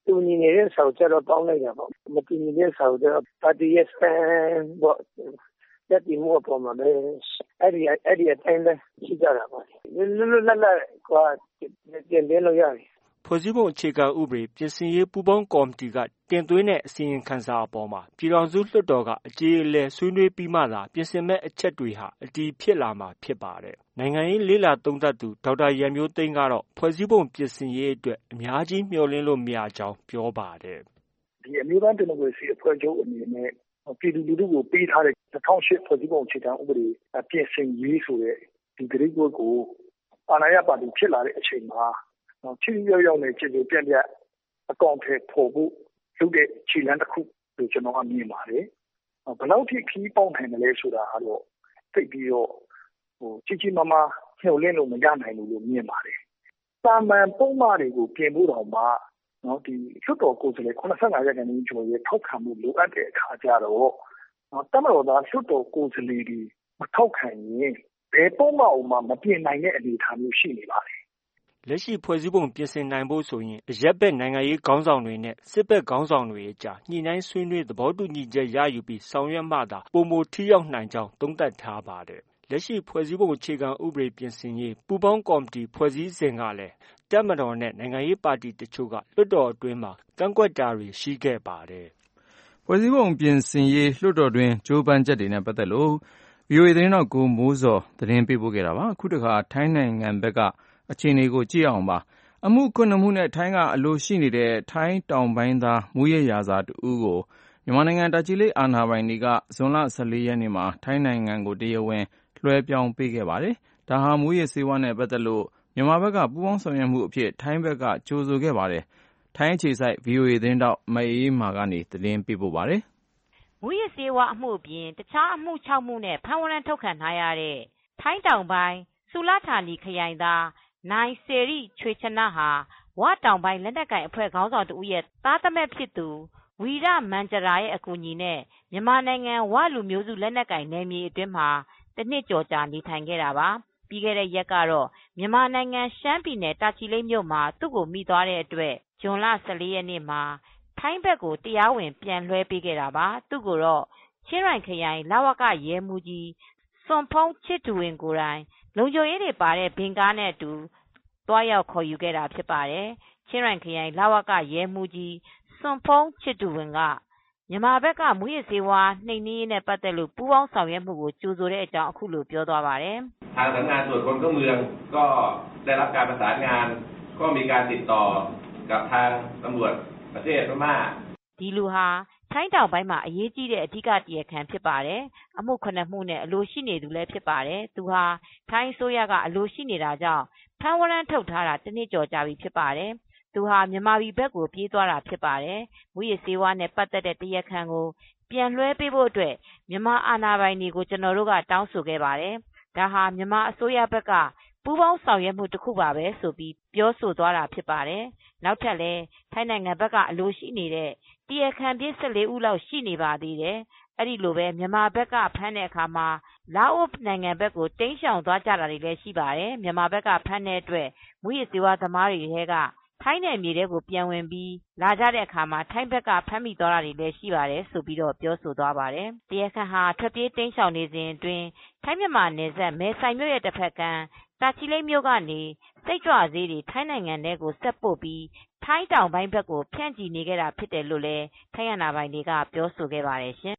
တူညီနေတဲ့စာအုပ်ကြတော့ပေါင်းလိုက်တာပေါ့မတူညီတဲ့စာအုပ်ကြတော့ပါတီရဲ့ stand ပေါ့လက်တီမှုအပေါ်မှာပဲအဲ့ဒီအတိုင်းပဲရှိကြတာပါလွတ်လပ်ကွာတင်ပြလို့ရတယ်ဖွဲ့စည်းပုံအခြေခံဥပဒေပြင်ဆင်ရေးပူးပေါင်းကော်မတီကတင်သွင်းတဲ့အစီရင်ခံစာအပေါ်မှာပြည်ထောင်စုလွှတ်တော်ကအကြေအလည်ဆွေးနွေးပြီးမှသာပြင်ဆင်မဲ့အချက်တွေဟာအတည်ဖြစ်လာမှာဖြစ်ပါတယ်။နိုင်ငံရေးလေ့လာသုံးသပ်သူဒေါက်တာရန်မျိုးသိန်းကတော့ဖွဲ့စည်းပုံပြင်ဆင်ရေးအတွက်အများကြီးမျှော်လင့်လို့မရကြောင်းပြောပါတယ်။ဒီအမျိုးသားဒီမိုကရေစီအဖွဲ့ချုပ်အနေနဲ့ပြည်သူလူထုကိုပေးထားတဲ့2008ဖွဲ့စည်းပုံအခြေခံဥပဒေပြင်ဆင်ရေးဆိုတဲ့ဒီဂရိတ်ကိုအာဏာရပါတီဖြစ်လာတဲ့အချိန်မှာချီရောက်နေကြည်ပြန့်ပြန့်အကောင့်ထဲပေါ်ဖို့လုပ်တဲ့ခြေလှမ်းတစ်ခုလို့ကျွန်တော်ကမြင်ပါတယ်။ဘယ်လောက်ထိခီးပေါက်နိုင်တယ်လဲဆိုတာကတော့သိပြီးတော့ကြီးမားမားညှို့လင်းလို့မရနိုင်ဘူးလို့မြင်ပါတယ်။တာမန်ပုံမှန်တွေကိုပြင်ဖို့တော့မှဒီလွှတ်တော်ကိုယ်စားလှယ်85ရာခိုင်နှုန်းကျော်ရဲ့ထောက်ခံမှုလိုအပ်တဲ့အခါကျတော့တမတော်သားလွှတ်တော်ကိုယ်စားလှယ်တွေမထောက်ခံရင်ဘယ်ပုံမှမပြင်နိုင်တဲ့အနေအထားမျိုးရှိနေပါတယ်လက်ရှိဖွဲ့စည်းပုံပြင်ဆင်နိုင်ဖို့ဆိုရင်အရပ်ဘက်နိုင်ငံရေးခေါင်းဆောင်တွေနဲ့စစ်ဘက်ခေါင်းဆောင်တွေအကြားညှိနှိုင်းဆွေးနွေးသဘောတူညီချက်ရယူပြီးဆောင်ရွက်မှသာပိုမိုထိရောက်နိုင်ကြောင်းသုံးသပ်ထားပါတယ်။လက်ရှိဖွဲ့စည်းပုံအခြေခံဥပဒေပြင်ဆင်ရေးပူးပေါင်းကော်မတီဖွဲ့စည်းစဉ်ကလည်းတပ်မတော်နဲ့နိုင်ငံရေးပါတီတချို့ကလွှတ်တော်အတွင်းမှာကန့်ကွက်တာတွေရှိခဲ့ပါတယ်။ဖွဲ့စည်းပုံပြင်ဆင်ရေးလွှတ်တော်တွင်ကြိုးပမ်းချက်တွေနဲ့ပတ်သက်လို့ VOA သတင်းတော်ကိုမိုးစောသတင်းပေးပို့ခဲ့တာပါ။အခုတခါထိုင်းနိုင်ငံဘက်ကအခြေအနေကိုကြည့်အောင်ပါအမှု9မှုနဲ့ထိုင်းကအလိုရှိနေတဲ့ထိုင်းတောင်ပိုင်းသားမူရရာဇာတဦးကိုမြန်မာနိုင်ငံတာချီလိတ်အာဏာပိုင်တွေကဇွန်လ14ရက်နေ့မှာထိုင်းနိုင်ငံကိုတရားဝင်လွှဲပြောင်းပေးခဲ့ပါတယ်ဒါဟာမူရစေဝါနဲ့ပတ်သက်လို့မြန်မာဘက်ကပူးပေါင်းဆောင်ရွက်မှုအဖြစ်ထိုင်းဘက်ကကြိုဆိုခဲ့ပါတယ်ထိုင်းအခြေစိုက် VOA သတင်းတောက်မအေးမာကနေသတင်းပေးပို့ပါတယ်မူရစေဝါအမှုအပြင်တခြားအမှု6မှုနဲ့ဖမ်းဝရမ်းထုတ်ခံထားရတဲ့ထိုင်းတောင်ပိုင်းဆူလဌာနီခရိုင်သားနိုင်စေရီချွေချနဟာဝတောင်ပိုင်းလက်နက်ကိုင်အဖွဲ့ခေါင်းဆောင်တဦးရဲ့သားသမက်ဖြစ်သူဝီရမန်ဂျရာရဲ့အကူအညီနဲ့မြန်မာနိုင်ငံဝလူမျိုးစုလက်နက်ကိုင်နယ်မြေအတွင်းမှာတနှစ်ကျော်ကြာနေထိုင်ခဲ့တာပါပြီးခဲ့တဲ့ရက်ကတော့မြန်မာနိုင်ငံရှမ်းပြည်နယ်တာချီလိတ်မြို့မှာသူ့ကိုမိသွားတဲ့အတွက်ဇွန်လ14ရက်နေ့မှာထိုင်းဘက်ကိုတရားဝင်ပြန်လွှဲပေးခဲ့တာပါသူ့ကိုတော့ချင်းရိုင်ခရိုင်လဝကရဲမှူးကြီးစွန်ဖုံးချစ်တူဝင်ကိုယ်တိုင်လုံခြုံရေးတွေပါတဲ့ဘင်ကားနဲ့အတူသွားရောက်ခေါ်ယူခဲ့တာဖြစ်ပါတယ်ချင်းရိုင်ခရိုင်လဝကရဲမှူးကြီးစွန်ဖုံးချစ်တူဝင်ကမြန်မာဘက်ကမူရစေဝါနှိမ်နင်းရေးနဲ့ပတ်သက်လို့ပူးပေါင်းဆောင်ရွက်မှုကိုကြိုဆိုတဲ့အကြောင်းအခုလိုပြောသွားပါတယ်ทางสำนักงานตรวจคนเข้าเมืองก็ได้รับการประสานงานก็มีการติดต่อกับทางตำรวจประเทศพม่าဒီလူဟာထိုင်းတောင်ပိုင်းမှာအရေးကြီးတဲ့အဓိကတရားခံဖြစ်ပါတယ်အမှု9မှုနဲ့အလိုရှိနေသူလည်းဖြစ်ပါတယ်သူဟာထိုင်းအစိုးရကအလိုရှိနေတာကြောင့်ဖမ်းဝရမ်းထုတ်ထားတာတနှစ်ကျော်ကြာပြီဖြစ်ပါတယ်သူဟာမြန်မာပြည်ဘက်ကိုပြေးသွားတာဖြစ်ပါတယ်မူရစေဝါနဲ့ပတ်သက်တဲ့တရားခံကိုပြန်လွှဲပေးဖို့အတွက်မြန်မာအာဏာပိုင်တွေကိုကျွန်တော်တို့ကတောင်းဆိုခဲ့ပါတယ်ဒါဟာမြန်မာအစိုးရဘက်ကပူးပေါင်းဆောင်ရွက်မှုတစ်ခုပါပဲဆိုပြီးပြောဆိုသွားတာဖြစ်ပါတယ်နောက်ထပ်လည်းထိုင်းနိုင်ငံဘက်ကအလိုရှိနေတဲ့တရားခံပြည့်14ဦးလောက်ရှိနေပါသေးတယ်အဲ့ဒီလိုပဲမြန်မာဘက်ကဖမ်းတဲ့အခါမှာလာအိုနိုင်ငံဘက်ကိုတိမ်းရှောင်သွားကြတာတွေလည်းရှိပါတယ်မြန်မာဘက်ကဖမ်းတဲ့အတွက်မူရစေဝါသမားတွေထဲကထိုင်းနယ်မြေတွေကိုပြန်ဝင်ပြီးလာကြတဲ့အခါမှာထိုင်းဘက်ကဖမ်းမိသွားတာတွေလည်းရှိပါတယ်ဆိုပြီးတော့ပြောဆိုသွားပါတယ်တရားခံဟာထွက်ပြေးတိမ်းရှောင်နေစဉ်အတွင်းထိုင်းမြန်မာနယ်စပ်မဲဆိုင်မြို့ရဲ့တစ်ဖက်ကမ်းတာချီလိတ်မြို့ကနေစိတ်ကြွဆေးတွေထိုင်းနိုင်ငံထဲကိုဆက်ပို့ပြီးထိုင်းတောင်ပိုင်းဘက်ကိုဖြန့်ချီနေခဲ့တာဖြစ်တယ်လို့လည်းထိုင်းအာဏာပိုင်တွေကပြောဆိုခဲ့ပါတယ်ရှင်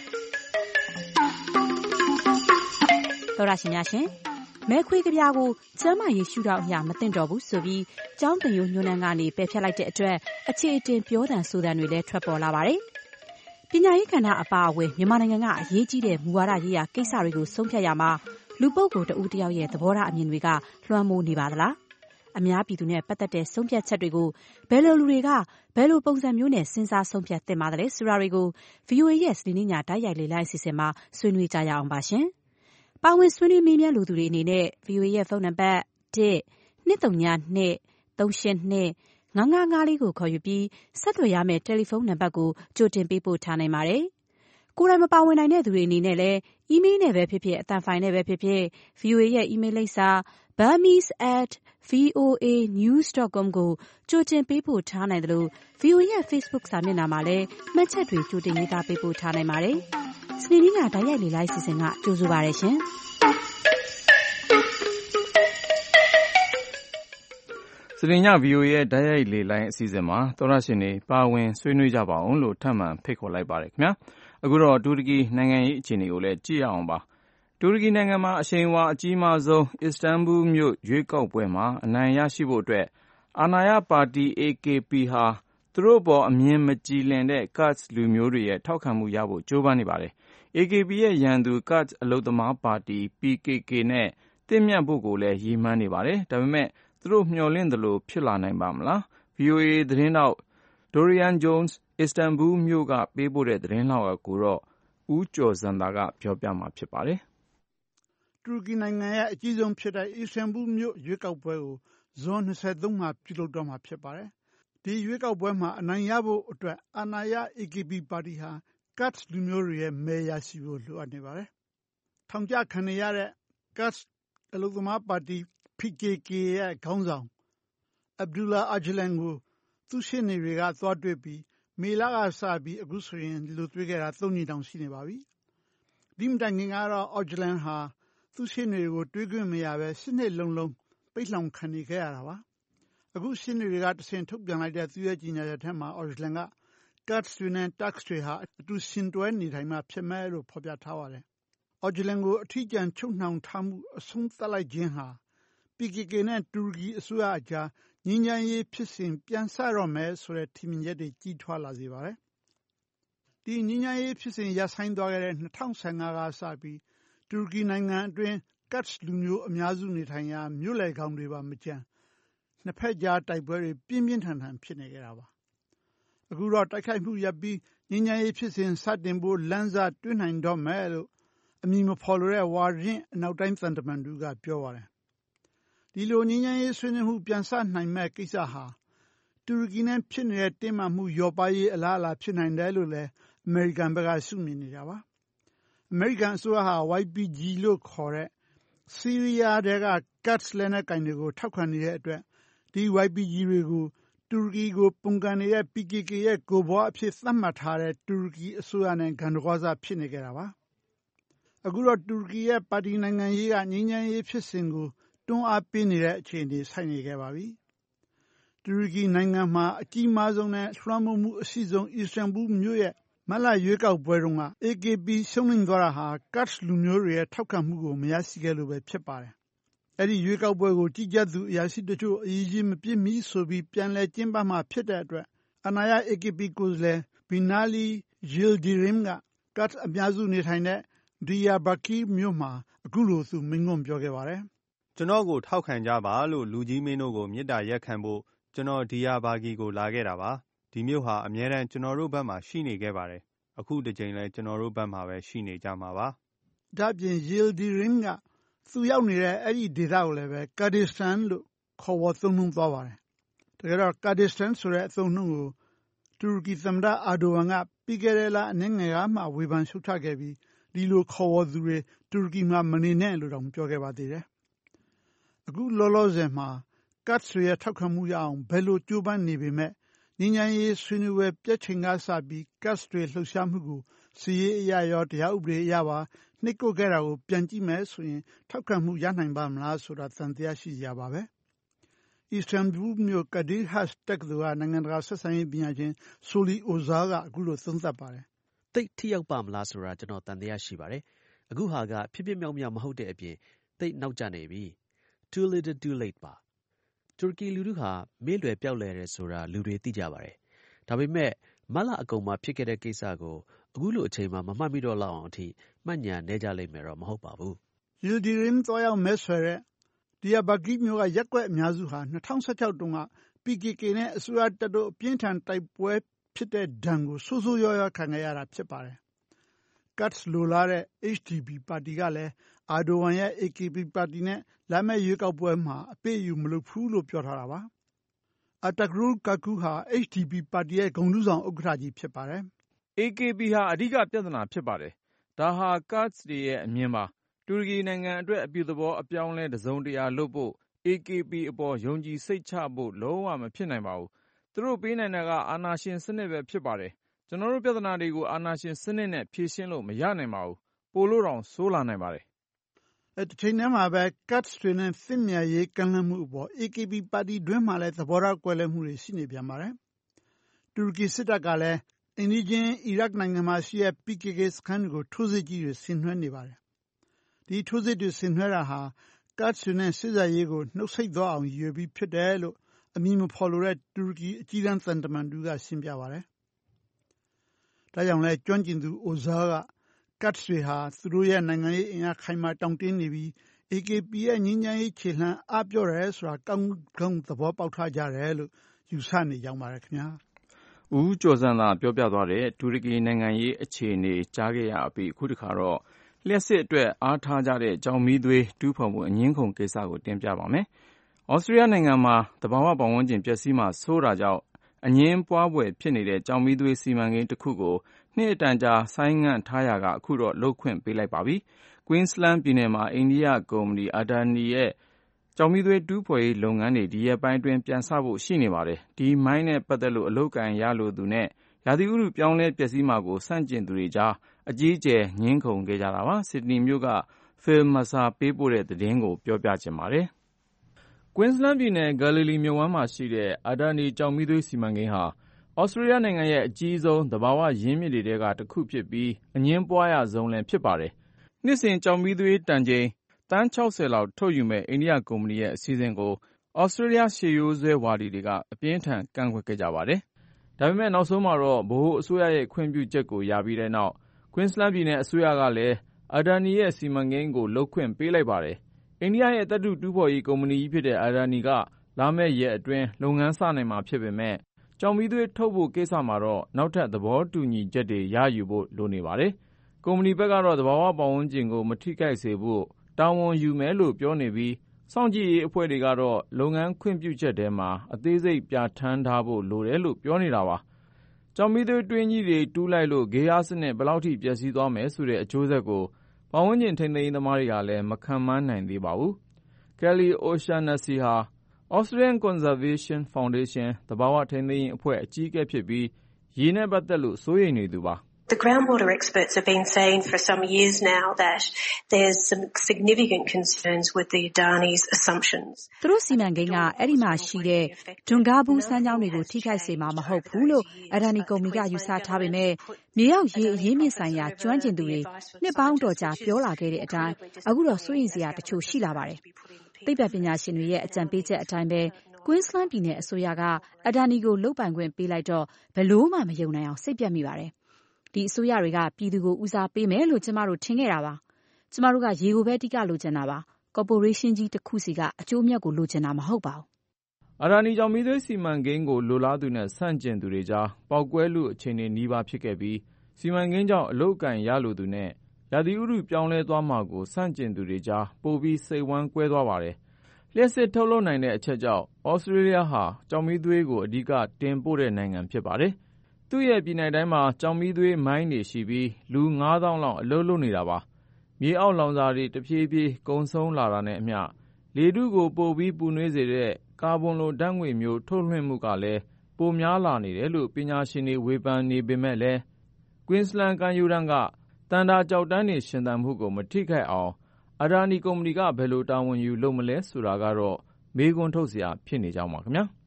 တော်ရရှိများရှင်မဲခွေးကြပြားကိုကျမ်းမာရေးရှုထောင့်အရာမသိတော့ဘူးဆိုပြီးကျောင်းတင်ရိုးညွှန်းနှန်းကနေပယ်ဖျက်လိုက်တဲ့အတွက်အခြေအတင်ပြောတန်ဆိုတန်တွေလည်းထွက်ပေါ်လာပါတယ်ပညာရေးကဏ္ဍအပါအဝင်မြန်မာနိုင်ငံကအရေးကြီးတဲ့မူဝါဒရေးရာကိစ္စတွေကိုဆုံးဖြတ်ရမှာလူပုဂ္ဂိုလ်တဦးတယောက်ရဲ့သဘောထားအမြင်တွေကလွှမ်းမိုးနေပါသလားအများပြည်သူနဲ့ပတ်သက်တဲ့ဆုံးဖြတ်ချက်တွေကိုဘယ်လိုလူတွေကဘယ်လိုပုံစံမျိုးနဲ့စဉ်းစားဆုံးဖြတ်သင့်ပါတယ်လဲဆိုတာတွေကို VOA ရဲ့စနေနေ့ညတိုက်ရိုက်လေ့လာအစီအစဉ်မှာဆွေးနွေးကြရအောင်ပါရှင်ပါဝင်ဆွေးနွေးမေးမြန်းလူသူတွေအနေနဲ့ VOA ရဲ့ဖုန်းနံပါတ် 1-232-382-955 လေးကိုခေါ်ယူပြီးဆက်သွယ်ရမယ့်တယ်လီဖုန်းနံပါတ်ကိုကြိုတင်ပေးပို့ထားနိုင်ပါတယ်။ကိုယ်တိုင်မပါဝင်နိုင်တဲ့သူတွေအနေနဲ့လည်းအီးမေးလ်နဲ့ပဲဖြစ်ဖြစ်အသံဖိုင်နဲ့ပဲဖြစ်ဖြစ် VOA ရဲ့အီးမေးလ်လိပ်စာ burmese@voanews.com ကိုကြိုတင်ပေးပို့ထားနိုင်တယ်လို့ VOA ရဲ့ Facebook စာမျက်နှာမှာလည်းမှတ်ချက်တွေကြိုတင်ရေးသားပေးပို့ထားနိုင်ပါတယ်။စနေနေ့ကတိုက်ရိုက်လေလိုက်စီစဉ်ကကြိုဆိုပါရရှင်။စနေည VOA ရဲ့တိုက်ရိုက်လေလိုင်းအစီအစဉ်မှာသောရရှင်တွေပါဝင်ဆွေးနွေးကြပါအောင်လို့ထပ်မံဖိတ်ခေါ်လိုက်ပါတယ်ခင်ဗျာ။အခုတော့တူရကီနိုင်ငံရေးအခြေအနေကိုလည်းကြည့်ရအောင်ပါ။တူရကီနိုင်ငံမှာအရှိန်အဝါအကြီးမားဆုံးအစ္စတန်ဘူလ်မြို့ရွေးကောက်ပွဲမှာအနိုင်ရရှိဖို့အတွက်အာဏာရပါတီ AKP ဟာသူတို့ပေါ်အမြင်မကြည်လင်တဲ့ Kurds လူမျိုးတွေရဲ့ထောက်ခံမှုရဖို့ကြိုးပမ်းနေပါတယ်။ AKP ရဲ့ရန်သူ Kurds အလုပ်သမားပါတီ PKK နဲ့သင့်မြတ်ဖို့ကိုလည်းရည်မှန်းနေပါတယ်။ဒါပေမဲ့သူတို့မျှော်လင့်သလိုဖြစ်လာနိုင်ပါမလား။ VOA သတင်းထောက် Dorian Jones အစ္စတန်ဘူလ်မြို့ကပေးပို့တဲ့သတင်းလွှာကိုတော့ဦးကျော်ဇံသာကပြောပြမှာဖြစ်ပါတယ်။တူရကီနိုင်ငံရဲ့အကြီးဆုံးဖြစ်တဲ့အစ္စတန်ဘူလ်မြို့ရွေးကောက်ပွဲကိုဇွန်23မှာပြုလုပ်တော့မှာဖြစ်ပါတယ်။ဒီရွေးကောက်ပွဲမှာအနိုင်ရဖို့အတွက်အာဏာရ AKP ပါတီဟာ Kurds လူမျိုးတွေရဲ့မဲရရှိဖို့လိုအပ်နေပါတယ်။ထောင်ကျခံနေရတဲ့ Kurds အလုပ်သမားပါတီ PKK ရဲ့ခေါင်းဆောင် Abdullah Öcalan ကိုသူ့ရှေ့နေတွေကသွားတွေ့ပြီးမေလကစပြီးအခုဆိုရင်ဒီလိုတွေ့ခဲ့တာ3နှစ်တောင်ရှိနေပါပြီ။ဒီမတိုင်ခင်ကတော့ Öcalan ဟာသူ့ရှေ့နေတွေကိုတွေ့ခွင့်မရဘဲ7နှစ်လုံးပိတ်လှောင်ခံနေခဲ့ရတာပါ။အခုရှေ့နေတွေကတဆင့်ထုတ်ပြန်လိုက်တဲ့သူ့ရဲ့ကြေညာချက်ထဲမှာ Öcalan က Kurds တွေနဲ့ Turks တွေဟာအတူရှင်တွဲနေထိုင်မှဖြစ်မယ်လို့ဖော်ပြထားပါတယ်။ Öcalan ကိုအထီးကျန်ချုပ်နှောင်ထားမှုအဆုံးသတ်လိုက်ခြင်းဟာPKK နဲ့တူရကီအစိုးရအကြားငြိမ်းချမ်းရေးဖြစ်စဉ်ပြန်စတော့မယ်ဆိုတဲ့ထင်မြင်ချက်တွေကြီးထွားလာစေပါတယ်။ဒီငြိမ်းချမ်းရေးဖြစ်စဉ်ရပ်ဆိုင်းသွားခဲ့တဲ့2015ကစပြီးတူရကီနိုင်ငံအတွင်း Kurds လူမျိုးအများစုနေထိုင်ရာမြို့လယ်ခေါင်တွေပါမကျန်နှစ်ဖက်ကြားတိုက်ပွဲတွေပြင်းပြင်းထန်ထန်ဖြစ်နေကြတာပါ။အခုတော့တိုက်ခိုက်မှုရပ်ပြီးငြိမ်းချမ်းရေးဖြစ်စဉ်စတင်ဖို့လမ်းစတွေ့နိုင်တော့မယ်လို့အမည်မဖော်လိုတဲ့ဝါရင့်အနောက်တိုင်းသံတမန်တူကပြောပါတယ်။ဒီလိုငြိမ်းချမ်းရေးဆွေးနွေးမှုပြန်စနိုင်မဲ့ကိစ္စဟာတူရကီနဲ့ဖြစ်နေတဲ့တင်းမာမှုလျော့ပါးရေးအလားအလာဖြစ်နိုင်တယ်လို့လည်းအမေရိကန်ဘက်ကရှုမြင်နေတာပါ။အမေရိကန်အစိုးရဟာ YPG လို့ခေါ်တဲ့ဆီးရီးယားတဲက Kurds လက်နက်ကိုင်တွေကိုထောက်ခံနေတဲ့အတွက်ဒီ YPG တွေကိုတူရကီကိုပုန်ကန်နေတဲ့ PKK ရဲ့ကိုယ်ပွားအဖြစ်သတ်မှတ်ထားတဲ့တူရကီအစိုးရနဲ့ဂန္ဓဝါစဖြစ်နေကြတာပါ။အခုတော့တူရကီရဲ့ပါတီနိုင်ငံရေးကငြိမ်းချမ်းရေးဖြစ်စဉ်ကိုတွန်းအားပေးနေတဲ့အခြေအနေဆိုက်နေခဲ့ပါပြီ။တူရကီနိုင်ငံမှာအကြီးမားဆုံးနဲ့လွှမ်းမိုးမှုအရှိဆုံးအစ္စတန်ဘူလ်မြို့ရဲ့မတ်လရွေးကောက်ပွဲတုန်းက AKP ရှုံးနိမ့်သွားတာဟာ Kurds လူမျိုးတွေရဲ့ထောက်ခံမှုကိုမရရှိခဲ့လို့ပဲဖြစ်ပါတယ်။အဲ့ဒီရွေးကောက်ပွဲကိုကြီးကြပ်သူအရာရှိတချို့အရေးကြီးမပြစ်မီဆိုပြီးပြန်လည်ကျင်းပမှဖြစ်တဲ့အတွက်အာဏာရ AKP ကိုယ်စားလှယ် Binali Yildirim က Kurds အများစုနေထိုင်တဲ့ Diyarbakir မြို့မှာအခုလိုသူမိန့်ခွန်းပြောခဲ့ပါတယ်။ကျွန်တော်ကိုထောက်ခံကြပါလို့လူကြီးမင်းတို့ကိုမေတ္တာရက်ခံဖို့ကျွန်တော်ဒီယာဘာဂီကိုလာခဲ့တာပါ။ဒီမြို့ဟာအမြဲတမ်းကျွန်တော်တို့ဘက်မှာရှိနေခဲ့ပါတယ်။အခုတစ်ချိန်လဲကျွန်တော်တို့ဘက်မှာပဲရှိနေကြမှာပါ။ဒါပြင် Yildirim ကသူရောက်နေတဲ့အဲ့ဒီဒေသကိုလည်းပဲ Kurdistan လို့ခေါ်ဝေါ်သုံးနှုန်းသွားပါတယ်။တကယ်တော့ Kurdistan ဆိုတဲ့အသုံးနှုန်းကိုတူရကီသမ္မတအာဒိုဝမ်ကပြီးခဲ့တဲ့လအနည်းငယ်ကမှဝေဖန်ရှုတ်ချခဲ့ပြီးဒီလိုခေါ်ဝေါ်သူတွေတူရကီမှာမနေနဲ့လို့တောင်ပြောခဲ့ပါသေးတယ်။အခုလောလောဆယ်မှာ Kurds တွေရဲ့ထောက်ခံမှုရအောင်ဘယ်လိုကြိုးပမ်းနေပေမဲ့ငြိမ်းချမ်းရေးဆွေးနွေးပွဲပြည့်ချိန်ကစပြီး Kurds တွေလှုပ်ရှားမှုကိုစီရေးအရာရောတရားဥပဒေအရပါနှိပ်ကွပ်ခဲ့တာကိုပြန်ကြည့်မယ်ဆိုရင်ထောက်ခံမှုရနိုင်ပါမလားဆိုတာသံသယရှိကြပါပဲ။ Istanbul မြို့ Kadir Has တက္ကသိုလ်ကနိုင်ငံတကာဆက်ဆံရေးပညာရှင် Soli Oza ကအခုလိုသုံးသပ်ပါတယ်။သိထိရောက်ပါမလားဆိုတာကျွန်တော်သံသယရှိပါတယ်။အခုဟာကဖြစ်ဖြစ်မြောက်မြောက်မဟုတ်တဲ့အပြင်သိနောက်ကျနေပြီ။ Too little too late ပါ။တူရကီလူထုဟာမေ့လွယ်ပျောက်လွယ်တယ်ဆိုတာလူတွေသိကြပါတယ်။ဒါပေမဲ့မတ်လအကုန်မှာဖြစ်ခဲ့တဲ့ကိစ္စကိုအခုလိုအချိန်မှာမမှတ်မိတော့လောက်အောင်အထိမှတ်ဉာဏ်နေကြလိမ့်မယ်တော့မဟုတ်ပါဘူး။ Yildirim သွားရောက်မဲဆွယ်တဲ့ Diyarbakir မြို့ကရက်ကွက်အများစုဟာ2016တုန်းက PKK နဲ့အစိုးရတပ်တို့အပြင်းထန်တိုက်ပွဲဖြစ်တဲ့ဒဏ်ကိုဆိုးဆိုးရွားရွားခံခဲ့ရတာဖြစ်ပါတယ်။ Kurds လိုလားတဲ့ HDP ပါတီကလည်းအာဒိုဝမ်ရဲ့ AKP ပါတီနဲ့လာမယ့်ရွေးကောက်ပွဲမှာအပေးအယူမလုပ်ဘူးလို့ပြောထားတာပါ။ Ertugrul Gaku ဟာ HDP ပါတီရဲ့ဂုဏ်ထူးဆောင်ဥက္ကဋ္ဌကြီးဖြစ်ပါတယ် AKP ဟာအဓိကပြဿနာဖြစ်ပါတယ်။ဒါဟာ Kurds တွေရဲ့အမြင်ပါ။တူရကီနိုင်ငံအတွက်အပြုသဘောအပြောင်းလဲတစ်စုံတရာလုပ်ဖို့ AKP အပေါ်ယုံကြည်စိတ်ချဖို့လုံးဝမဖြစ်နိုင်ပါဘူး။သူတို့ပေးနိုင်တာကအာဏာရှင်စနစ်ပဲဖြစ်ပါတယ်။ကျွန်တော်တို့ပြဿနာတွေကိုအာဏာရှင်စနစ်နဲ့ဖြေရှင်းလို့မရနိုင်ပါဘူး။ပိုလို့တောင်ဆိုးလာနိုင်ပါတယ်။တစ်ချိန်တည်းမှာပဲ Kurds တွေနဲ့သင့်မြတ်ရေးကမ်းလှမ်းမှုအပေါ် AKP ပါတီတွင်းမှာလည်းသဘောထားကွဲလွဲမှုတွေရှိနေပြန်ပါတယ်။တူရကီစစ်တပ်ကလည်းအိမ်နီးချင်းအီရတ်နိုင်ငံမှာရှိတဲ့ PKK စခန်းတွေကိုထိုးစစ်ကြီးတွေဆင်နွှဲနေပါတယ်။ဒီထိုးစစ်တွေဆင်နွှဲတာဟာ Kurds တွေနဲ့စစ်တပ်ရေးကိုနှုတ်ဆိတ်သွားအောင်ရည်ရွယ်ပြီးဖြစ်တယ်လို့အမည်မဖော်လိုတဲ့တူရကီအကြီးတန်းသံတမန်တူကရှင်းပြပါတယ်။ဒါကြောင့်လဲကျွမ်းကျင်သူ Ozar က Kurds တွေဟာသူတို့ရဲ့နိုင်ငံရေးအင်အားခိုင်မာတောင့်တင်းနေပြီး AKP ရဲ့ငြိမ်းချမ်းရေးခြေလှမ်းအားပြောတယ်ဆိုတာကောင်းကောင်းသဘောပေါက်ထားကြတယ်လို့ယူဆနေကြောင်းပါတယ်ခင်ဗျာ။ဦးကျော်စံသာပြောပြသွားတဲ့တူရကီနိုင်ငံရေးအခြေအနေကြားခဲ့ရပြီးအခုတခါတော့လျှက်စစ်အတွက်အားထားကြတဲ့ကြောင်မီးသွေးတူးဖော်မှုအငင်းခုန်ကိစ္စကိုတင်ပြပါမယ်။ဩစတြေးလျနိုင်ငံမှာသဘာဝပတ်ဝန်းကျင်ပျက်စီးမှာစိုးတာကြောင့်အငင်းပွားဖွယ်ဖြစ်နေတဲ့ကြောင်မီးသွေးစီမံကိန်းတစ်ခုကိုနှစ်အတန်ကြာဆိုင်းငံ့ထားရာကအခုတော့လုပ်ခွင့်ပေးလိုက်ပါပြီ။ Queensland ပြည်နယ်မှာအိန္ဒိယကုမ္ပဏီ Adani ရဲ့ကျောက်မီးသွေးတူးဖော်ရေးလုပ်ငန်းတွေဒီရက်ပိုင်းအတွင်းပြန်စဖို့ရှိနေပါတယ်။ဒီမိုင်းနဲ့ပတ်သက်လို့အလုပ်ကိုင်ရလိုသူနဲ့ရာသီဥတုပြောင်းလဲပျက်စီးမှာကိုဆန့်ကျင်သူတွေကြားအကြီးအကျယ်ငြင်းခုန်ခဲ့ကြတာပါ။ Sydney မြို့က Phil Mercer ပေးပို့တဲ့သတင်းကိုပြောပြချင်ပါတယ်။ Queensland ပြည်နယ် Galilee မြစ်ဝှမ်းမှာရှိတဲ့ Adani ကျောက်မီးသွေးစီမံကိန်းဟာဩစတြေးလျနိုင်ငံရဲ့အကြီးဆုံးသဘာဝရင်းမြစ်တွေထဲကတစ်ခုဖြစ်ပြီးအငြင်းပွားရဆုံးလည်းဖြစ်ပါတယ်။နှစ်စဉ်ကျောက်မီးသွေးတန်ချိန်သန်း60လောက်ထုတ်ယူမဲ့အိန္ဒိယကုမ္ပဏီရဲ့အစီအစဉ်ကိုဩစတြေးလျရှေးရိုးစွဲဝါဒီတွေကအပြင်းထန်ကန့်ကွက်ခဲ့ကြပါတယ်။ဒါပေမဲ့နောက်ဆုံးမှာတော့ဗဟိုအစိုးရရဲ့ခွင့်ပြုချက်ကိုရပြီးတဲ့နောက် Queensland ပြည်နယ်အစိုးရကလည်း Adani ရဲ့စီမံကိန်းကိုလုပ်ခွင့်ပေးလိုက်ပါတယ်။အိန္ဒိယရဲ့သတ္တုတူးဖော်ရေးကုမ္ပဏီကြီးဖြစ်တဲ့ Adani ကလာမယ့်ရက်အတွင်းလုပ်ငန်းစနိုင်မှာဖြစ်ပေမဲ့ကျောက်မီးသွေးထုတ်ဖို့ကိစ္စမှာတော့နောက်ထပ်သဘောတူညီချက်တွေရယူဖို့လိုနေပါတယ်။ကုမ္ပဏီဘက်ကတော့သဘာဝပတ်ဝန်းကျင်ကိုမထိခိုက်စေဖို့တာဝန်ယူမယ်လို့ပြောနေပြီးစောင့်ကြည့်ရေးအဖွဲ့တွေကတော့လုပ်ငန်းခွင့်ပြုချက်ထဲမှာအသေးစိတ်ပြဋ္ဌာန်းထားဖို့လိုတယ်လို့ပြောနေတာပါ။ကျောက်မီးသွေးတွင်းကြီးတွေတူးလိုက်လို့ဂေဟစနစ်ဘယ်လောက်ထိပျက်စီးသွားမယ်ဆိုတဲ့အကျိုးဆက်ကိုပတ်ဝန်းကျင်ထိန်းသိမ်းရေးသမားတွေကလည်းမခန့်မှန်းနိုင်သေးပါဘူး။ Kelly O'Shannessy ဟာ Australian Conservation Foundation သဘာဝထိန်းသိမ်းရေးအဖွဲ့အကြီးအကဲဖြစ်ပြီးရေနဲ့ပတ်သက်လို့စိုးရိမ်နေသူပါ The groundwater experts have been saying for some years now that there's some significant concerns with the Adani's assumptions. သူတို့စီမံကိန်းကအဲ့ဒီမှာရှိတဲ့ဒွန်ဂါဘူးစမ်းကြောင်းတွေကိုထိခိုက်စေမှာမဟုတ်ဘူးလို့ Adani ကုမ္ပဏီကယူဆထားပေမဲ့မြေရောက်ရေအရင်းမြစ်ဆိုင်ရာကျွမ်းကျင်သူတွေနှစ်ပေါင်းတော်ကြာပြောလာခဲ့တဲ့အတိုင်းအခုတော့စိုးရိမ်စရာတချို့ရှိလာပါတယ်။သိပ္ပံပညာရှင်တွေရဲ့အကြံပေးချက်အတိုင်းပဲ Queensland ပြည်နယ်အစိုးရက Adani ကိုလုပ်ပိုင်ခွင့်ပေးလိုက်တော့ဘယ်လို့မှမယုံနိုင်အောင်စိတ်ပြတ်မိပါတယ်။ဒီအစိုးရတွေကပြည်သူကိုဦးစားပေးမယ်လို့ကျမတို့ထင်ခဲ့တာပါ။ကျမတို့ကရေကိုပဲအဓိကလိုချင်တာပါ။ Corporation ကြီးတစ်ခုစီကအကျိုးမြတ်ကိုလိုချင်တာမဟုတ်ပါဘူး။ Adani ကျောက်မီးသွေးစီမံကိန်းကိုလိုလားသူနဲ့ဆန့်ကျင်သူတွေကြားပေါက်ကွဲလူအခြေအနေနီးပါးဖြစ်ခဲ့ပြီးစီမံကိန်းကြောင့်အလုပ်အကိုင်ရလိုသူနဲ့ရာသီဥတုပြောင်းလဲသွားမှာကိုဆန့်ကျင်သူတွေကြားပိုပြီးစိတ်ဝမ်းကွဲသွားပါတယ်။လျှက်စစ်ထုတ်လုပ်နိုင်တဲ့အချက်ကြောင့်ဩစတြေးလျဟာကျောက်မီးသွေးကိုအဓိကတင်ပို့တဲ့နိုင်ငံဖြစ်ပါတယ်။သူ့ရဲ့ပြည်နယ်တိုင်းမှာကျောက်မီးသွေးမိုင်းတွေရှိပြီးလူ 9000 လောက်အလုပ်လုပ်နေတာပါ။မြေအောက်လောင်စာတွေတဖြည်းဖြည်းကုန်ဆုံးလာတာနဲ့အမျှလေထုကိုပိုပြီးပူနွေးစေတဲ့ကာဗွန်လိုဓာတ်ငွေ့မျိုးထုတ်လွှင့်မှုကလည်းပိုများလာနေတယ်လို့ပညာရှင်တွေဝေဖန်နေပေမဲ့လည်း Queensland ကမ်းရိုးတန်းကသန္တာကျောက်တန်းတွေရှင်သန်မှုကိုမထိခိုက်အောင် Adani ကုမ္ပဏီကဘယ်လိုတာဝန်ယူလုပ်မလဲဆိုတာကတော့မေးခွန်းထုတ်စရာဖြစ်နေကြောင်းပါခင်ဗျာ။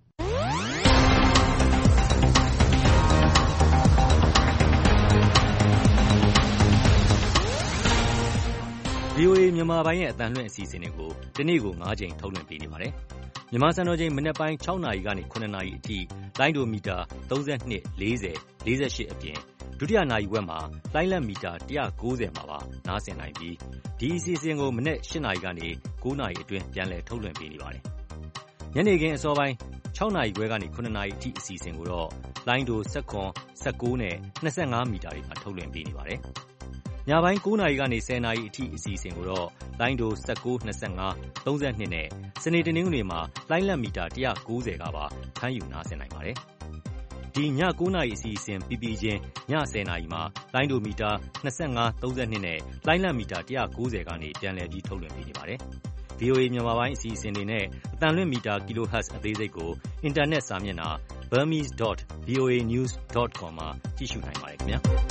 VOA မြန်မာပိုင်းရဲ့အသံလွှင့်အစီအစဉ်တွေကိုဒီနေ့ကို9ချိန်ထုတ်လွှင့်ပေးနေပါတယ်။မြန်မာစံတော်ချိန်မနက်ပိုင်း6နာရီကနေ9နာရီအထိလိုင်းဒိုမီတာ32 40 48အပြင်ဒုတိယနာရီဝက်မှာလိုင်းလက်မီတာ190မှာပါနားဆင်နိုင်ပြီးဒီအစီအစဉ်ကိုမနက်8နာရီကနေ9နာရီအတွင်းပြန်လည်ထုတ်လွှင့်ပေးနေပါတယ်။ညနေခင်းအစောပိုင်း6နာရီခွဲကနေ9နာရီအထိအစီအစဉ်ကိုတော့လိုင်းဒို19နဲ့25မီတာတွေမှာထုတ်လွှင့်ပေးနေပါတယ်။ညပိုင်း9နာရီကနေ10နာရီအထိအစီအစဉ်ကိုတော့လိုင်းဒို19 25 32နဲ့စနေတနင်္ဂနွေမှာလိုင်းလက်မီတာ190ကပါဖမ်းယူနားဆင်နိုင်ပါတယ်။ဒီည9နာရီအစီအစဉ်ပြီးပြီးချင်းည10နာရီမှာလိုင်းဒိုမီတာ25 32နဲ့လိုင်းလံမီတာ190ကနေပြန်လည်ပြီးထုတ်လွှင့်ပေးနေပါတယ်။ VOA မြန်မာပိုင်းအစီအစဉ်တွေနဲ့အသံလွှင့်မီတာ kHz အသေးစိတ်ကိုအင်တာနက်စာမျက်နှာ burmese.voanews.com မှာကြည့်ရှုနိုင်ပါတယ်ခင်ဗျာ။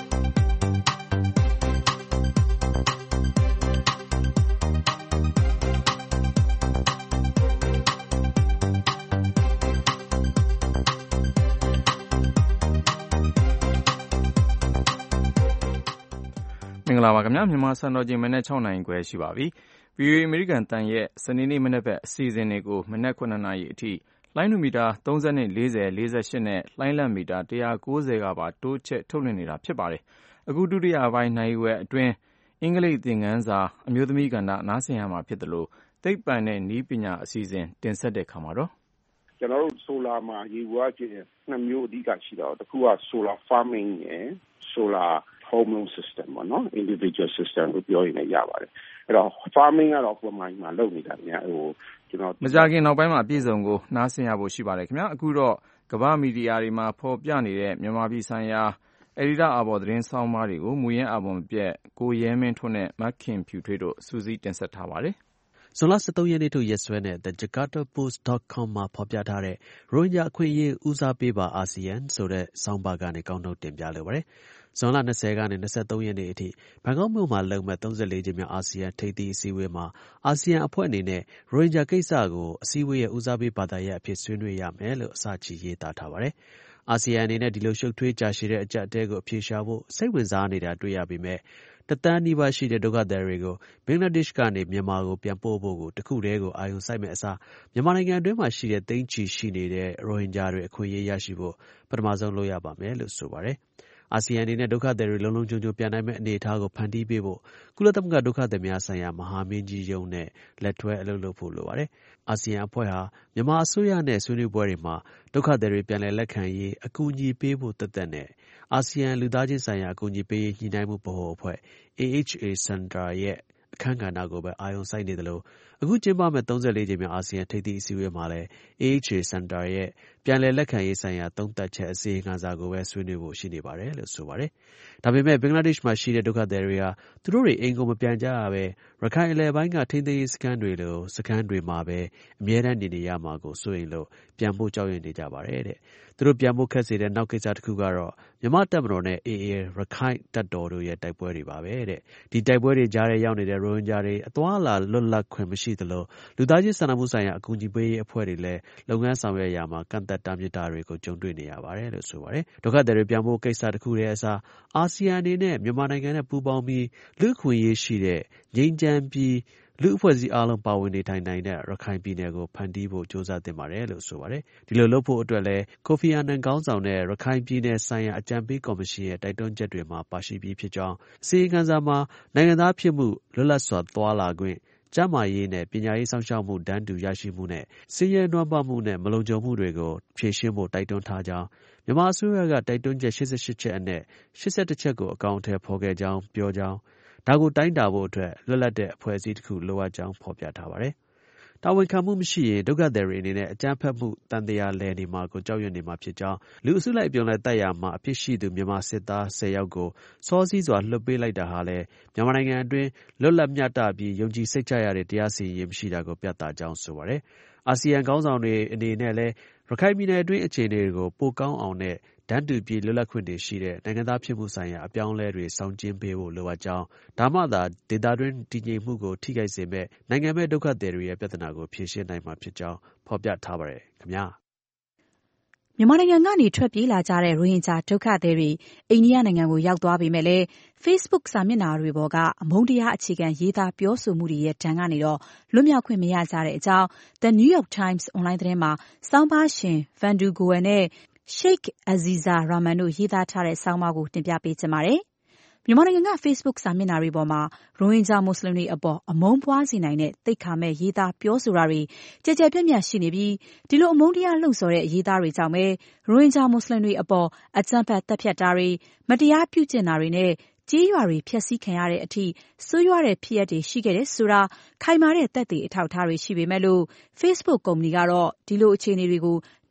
မင်္ဂလာပါခင်ဗျာမြန်မာစံတော်ချိန်မနက်6နာရီခွဲရှိပါပြီ။ VOA အမေရိကန်တန်ရဲ့စနေနေ့မနက်ဘက်အစီအစဉ်တွေကိုမနက်9နာရီအထိလိုင်းဒိုမီတာ30နဲ့40 48နဲ့လိုင်းလံမီတာ190ကပါတိုးချဲ့ထုတ်လွှင့်နေတာဖြစ်ပါတယ်။အခုဒုတိယပိုင်းနိုင်ဝက်အတွင်းအင်္ဂလိပ်သင်ခန်းစာအမျိုးသမီးကဏ္ဍနားဆင်ရမှာဖြစ်တယ်လို့သိပ္ပံနဲ့နည်းပညာအစီအစဉ်တင်ဆက်တဲ့ခါမှာတော့ကျွန်တော်တို့ဆိုလာမှာရေဝါကျင်း2မျိုးအဓိကရှိတော့တစ်ခုက solar farming နဲ့ solar home system ပေါ့နော် individual system လို့ပြောရင်လည်းရပါတယ်အဲ့တော့ farming ကတော့ပုံမှန်မှာလုပ်နေတာများကျွန်တော်မကြခင်နောက်ပိုင်းမှာအပြည့်စုံကိုနားဆင်ရဖို့ရှိပါတယ်ခင်ဗျာအခုတော့ကမ္ဘာမီဒီယာတွေမှာဖော်ပြနေတဲ့မြန်မာပြည်ဆိုင်ရာအယ်ဒီတာအာဘော်သတင်းဆောင်းပါးတွေကိုမူရင်းအာဘော်မပြက်ကိုရဲမင်းထွန်းနဲ့မခင်ဖြူထွေးတို့စူးစီးတင်ဆက်ထားပါတယ်ဇွန်လ 13 ရက်နေ့ထုတ်ရက်စွဲနဲ့ thejakartapost.com မှာဖော်ပြထားတဲ့ရိုဟင်ဂျာအခွင့်အရေးဦးစားပေးပါအာဆီယံဆိုတဲ့ဆောင်းပါးကနေကောက်နှုတ်တင်ပြလိုပါတယ်။ဇွန်လ 20 ကနေ 23 ရက်နေ့အထိဘန်ကောက်မြို့မှာလုပ်မဲ့ 34 ကြိမ်မြောက်အာဆီယံထိပ်သီးအစည်းအဝေးမှာအာဆီယံအဖွဲ့အနေနဲ့ရိုဟင်ဂျာကိစ္စကိုအစည်းအဝေးရဲ့ဦးစားပေးဘာသာရပ်အဖြစ်ဆွေးနွေးရမယ်လို့အစချီရေးသားထားပါတယ်။အာဆီယံအနေနဲ့ဒီလိုရှုပ်ထွေးကြာရှည်တဲ့အကျပ်အတည်းကိုအဖြေရှာဖို့စိတ်ဝင်စားနေတာတွေ့ရပေမဲ့1 သန်းနီးပါးရှိတဲ့ဒုက္ခသည်တွေကိုဘင်္ဂလားဒေ့ရှ်ကနေမြန်မာကိုပြန်ပို့ဖို့ကိုတခုတည်းကိုအာရုံစိုက်မဲ့အစားမြန်မာနိုင်ငံအတွင်းမှာရှိတဲ့သိန်းချီရှိနေတဲ့ရိုဟင်ဂျာတွေအခွင့်အရေးရရှိဖို့ပထမဆုံးလုပ်ရပါမယ်လို့ဆိုပါတယ်။အာဆီယံအနေနဲ့ဒုက္ခသည်တွေလုံလုံခြုံခြုံပြန်နိုင်မဲ့အနေအထားကိုဖန်တီးပေးဖို့ကုလသမဂ္ဂဒုက္ခသည်များဆိုင်ရာမဟာမင်းကြီးရုံးနဲ့လက်တွဲအလုပ်လုပ်ဖို့လိုပါတယ်။အာဆီယံအဖွဲ့ဟာမြန်မာအစိုးရနဲ့ဆွေးနွေးပွဲတွေမှာဒုက္ခသည်တွေပြန်လည်လက်ခံရေးအကူအညီပေးဖို့သက်သက်နဲ့အာဆီယံလူသားချင်းဆိုင်ရာအကူအညီပေးရေးညှိနှိုင်းမှုဗဟိုအဖွဲ့ AHA Center ရဲ့အခန်းကဏ္ဍကိုပဲအာရုံစိုက်နေသလိုအခုကျင်းပမဲ့34 ကြိမ်မြောက်အာဆီယံထိပ်သီးအစည်းအဝေးမှာလည်း AHA Center ရဲ့ပြန်လည်လက်ခံရေးဆိုင်ရာသုံးသပ်ချက်အစီရင်ခံစာကိုပဲဆွေးနွေးဖို့ရှိနေပါတယ်လို့ဆိုပါတယ်။ဒါပေမဲ့ဘင်္ဂလားဒေ့ရှ်မှာရှိတဲ့ဒုက္ခသည်တွေဟာသူတို့တွေအိမ်ကိုမပြန်ကြရပဲရခိုင်အလယ်ပိုင်းကထိန်းသိမ်းရေးစခန်းတွေလိုစခန်းတွေမှာပဲအမြဲတမ်းနေရမှာကိုစိုးရိမ်လို့ပြန်ဖို့ကြောက်ရွံ့နေကြပါတယ်တဲ့။သူတို့ပြန်ဖို့ခက်စေတဲ့နောက်ကိစ္စတစ်ခုကတော့မြန်မာတပ်မတော်နဲ့ AA ရခိုင်တပ်တော်တို့ရဲ့တိုက်ပွဲတွေပါပဲတဲ့။ဒီတိုက်ပွဲတွေကြားထဲရောက်နေတဲ့ရိုဟင်ဂျာတွေအသွားအလာလွတ်လပ်ခွင့်မရှိသလိုလူသားချင်းစာနာမှုဆိုင်ရာအကူအညီပေးရေးအဖွဲ့တွေလည်းလုပ်ငန်းဆောင်ရွက်ရာမှာကန့်သတ်တားမြစ်တာတွေကိုကြုံတွေ့နေရပါတယ်လို့ဆိုပါတယ်။ဒုက္ခသည်တွေပြန်ဖို့ကိစ္စတစ်ခုတည်းအစားအာဆီယံအနေနဲ့မြန်မာနိုင်ငံနဲ့ပူးပေါင်းပြီးလူ့အခွင့်အရေးရှိတဲ့ငြိမ်းချမ်းပြီးလူ့အဖွဲ့အစည်းအားလုံးပါဝင်နေထိုင်နိုင်တဲ့ရခိုင်ပြည်နယ်ကိုဖန်တီးဖို့ကြိုးစားသင့်ပါတယ်လို့ဆိုပါတယ်။ဒီလိုလုပ်ဖို့အတွက်လည်းကိုဖီအာနန်ခေါင်းဆောင်တဲ့ရခိုင်ပြည်နယ်ဆိုင်ရာအကြံပေးကော်မရှင်ရဲ့တိုက်တွန်းချက်တွေမှာပါရှိပြီးဖြစ်ကြောင်းအစီရင်ခံစာမှာနိုင်ငံသားဖြစ်မှုလွတ်လပ်စွာသွားလာခွင့်ကျန်းမာရေးနဲ့ပညာရေးစောင့်ရှောက်မှုတန်းတူရရှိမှုနဲ့ဆင်းရဲနွမ်းပါးမှုနဲ့မလုံခြုံမှုတွေကိုဖြေရှင်းဖို့တိုက်တွန်းထားကြောင်းမြန်မာအစိုးရကတိုက်တွန်းချက်88ချက်အနက်81ချက်ကိုအကောင်အထည်ဖော်ခဲ့ကြောင်းပြောကြောင်းဒါကိုတိုင်းတာဖို့အတွက်လွတ်လပ်တဲ့အဖွဲ့အစည်းတစ်ခုလိုအပ်ကြောင်းဖော်ပြထားပါတယ်။တာဝန်ခံမှုမရှိရင်ဒုက္ခသည်တွေအနေနဲ့အကြမ်းဖက်မှုတန်တရားလည်နေမှာကိုကြောက်ရွံ့နေမှာဖြစ်ကြောင်းလူအစုလိုက်အပြုံလိုက်တပ်ရမှာအဖြစ်ရှိသူမြန်မာစစ်သား10ယောက်ကိုစောစည်းစွာလွှတ်ပေးလိုက်တာဟာလည်းမြန်မာနိုင်ငံအတွင်းလွတ်လပ်မျှတပြီးယုံကြည်စိတ်ချရတဲ့တရားစီရင်ရေးမရှိတာကိုပြသကြောင်းဆိုပါတယ်။အာဆီယံခေါင်းဆောင်တွေအနေနဲ့လည်းရခိုင်ပြည်နယ်အတွင်းအခြေအနေတွေကိုပိုကောင်းအောင်နဲ့တန်းတူပြီးလွတ်လပ်ခွင့်တွေရှိတဲ့နိုင်ငံသားဖြစ်မှုဆိုင်ရာအပြောင်းအလဲတွေဆောင်ကျဉ်ပေးဖို့လိုအပ်ကြောင်းဒါမှသာဒေသတွင်းတည်ငြိမ်မှုကိုထိခိုက်စေမဲ့နိုင်ငံမဲ့ဒုက္ခသည်တွေရဲ့ပြဿနာကိုဖြေရှင်းနိုင်မှာဖြစ်ကြောင်းဖော်ပြထားပါတယ်ခင်ဗျာ။မြန်မာနိုင်ငံကနေထွက်ပြေးလာကြတဲ့ရိုဟင်ဂျာဒုက္ခသည်တွေအိန္ဒိယနိုင်ငံကိုရောက်သွားပေမဲ့လည်း Facebook စာမျက်နှာတွေပေါ်ကအမုန်းတရားအခြေခံရေးသားပြောဆိုမှုတွေရဲ့ဒဏ်ကနေတော့လွတ်မြောက်ခွင့်မရကြတဲ့အကြောင်း The New York Times အွန်လိုင်းသတင်းမှာဆောင်းပါးရှင် Vandu Goel နဲ့ Sheikh Aziza Rahman တို့ရေးသားထားတဲ့ဆောင်းပါးကိုတင်ပြပေးချင်ပါတယ်။မြန်မာနိုင်ငံက Facebook စာမျက်နှာတွေပေါ်မှာရိုဟင်ဂျာမွတ်စလင်တွေအပေါ်အမုန်းပွားစေနိုင်တဲ့သိက္ခာမဲ့ရေးသားပြောဆိုတာတွေကြဲကြဲပြန့်ပြန့်ရှိနေပြီးဒီလိုအမုန်းတရားလှုံ့ဆော်တဲ့ရေးသားတွေကြောင့်ပဲရိုဟင်ဂျာမွတ်စလင်တွေအပေါ်အကြမ်းဖက်တပ်ဖြတ်တာတွေမတရားပြုကျင့်တာတွေနဲ့ကြေးရွာတွေဖျက်ဆီးခံရတဲ့အထိဆိုးရွားတဲ့ဖြစ်ရပ်တွေရှိခဲ့တယ်ဆိုတာခိုင်မာတဲ့သက်သေအထောက်အထားတွေရှိပေမဲ့လို့ Facebook ကုမ္ပဏီကတော့ဒီလိုအခြေအနေတွေကို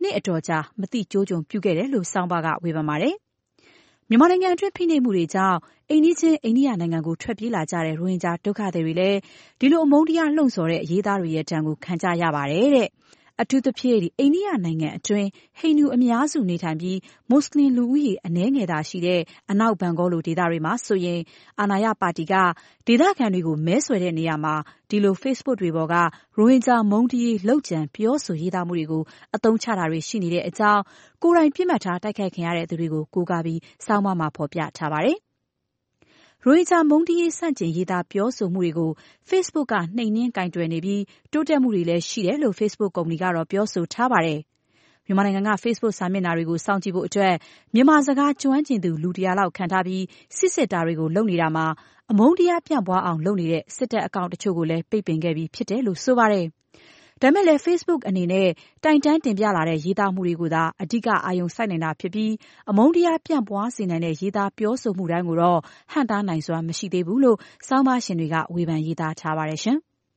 နှစ်အတော်ကြာမသိကျိုးကျွန်ပြုခဲ့တယ်လို့ဆောင်းပါးကဝေဖန်ပါတယ်။မြန်မာနိုင်ငံအတွင်းဖိနှိပ်မှုတွေကြောင့်အိန္ဒိချင်းအိန္ဒိယနိုင်ငံကိုထွက်ပြေးလာကြတဲ့ရိုဟင်ဂျာဒုက္ခသည်တွေလည်းဒီလိုအမုန်းတရားလှုံ့ဆော်တဲ့အရေးသားတွေရဲ့တံကိုခံကြရပါတယ်တဲ့အထူးသဖြင့်အိန္ဒိယနိုင်ငံအတွင်းဟိန္ဒူအများစုနေထိုင်ပြီးမွတ်စလင်လူဦးရေအနည်းငယ်သာရှိတဲ့အနောက်ဘန်ဂေါလိုဒေသတွေမှာဆိုရင်အာဏာရပါတီကဒေသခံတွေကိုမဲဆွယ်တဲ့နေရာမှာဒီလို Facebook တွေပေါ်ကရိုဟင်ဂျာမုန်းတီးလောက်ကျန်ပြောဆိုရေးသားမှုတွေကိုအသုံးချတာတွေရှိနေတဲ့အကြောင်းကိုယ်တိုင်ပြစ်မှတ်ထားတိုက်ခိုက်ခံရတဲ့သူတွေကိုကိုးကားပြီးစောင်းမမှာဖော်ပြထားပါတယ်။ရိုဟင်ဂျာမုန်းတီးဆန့်ကျင်ရေးသားပြောဆိုမှုတွေကို Facebook ကနှိမ်နင်းကင်တွယ်နေပြီးတိုးတက်မှုတွေလည်းရှိတယ်လို့ Facebook ကုမ္ပဏီကတော့ပြောဆိုထားပါတယ်။မြန်မာနိုင်ငံက Facebook စာမျက်နှာတွေကိုစောင့်ကြည့်ဖို့အတွက်မြန်မာစကားကျွမ်းကျင်သူလူ100လောက်ခန့်ထားပြီးစစ်တာတွေကိုလုပ်နေတာမှာအမုန်းတရားပြန့်ပွားအောင်လုပ်နေတဲ့စစ်တပ်အကောင့်တချို့ကိုလည်းပိတ်ပင်ခဲ့ပြီးဖြစ်တယ်လို့ဆိုပါတယ်။ဒါမဲ့လည်း Facebook အနေနဲ့တိုင်တန်းတင်ပြလာတဲ့ရေးသားမှုတွေကိုသာအဓိကအာရုံစိုက်နေတာဖြစ်ပြီးအမုန်းတရားပြန့်ပွားစေနိုင်တဲ့ရေးသားပြောဆိုမှုတိုင်းကိုတော့ဟန့်တားနိုင်စွမ်းမရှိသေးဘူးလို့စောင်းပါရှင်တွေကဝေဖန်ရေးသားထားပါတယ်ရှင်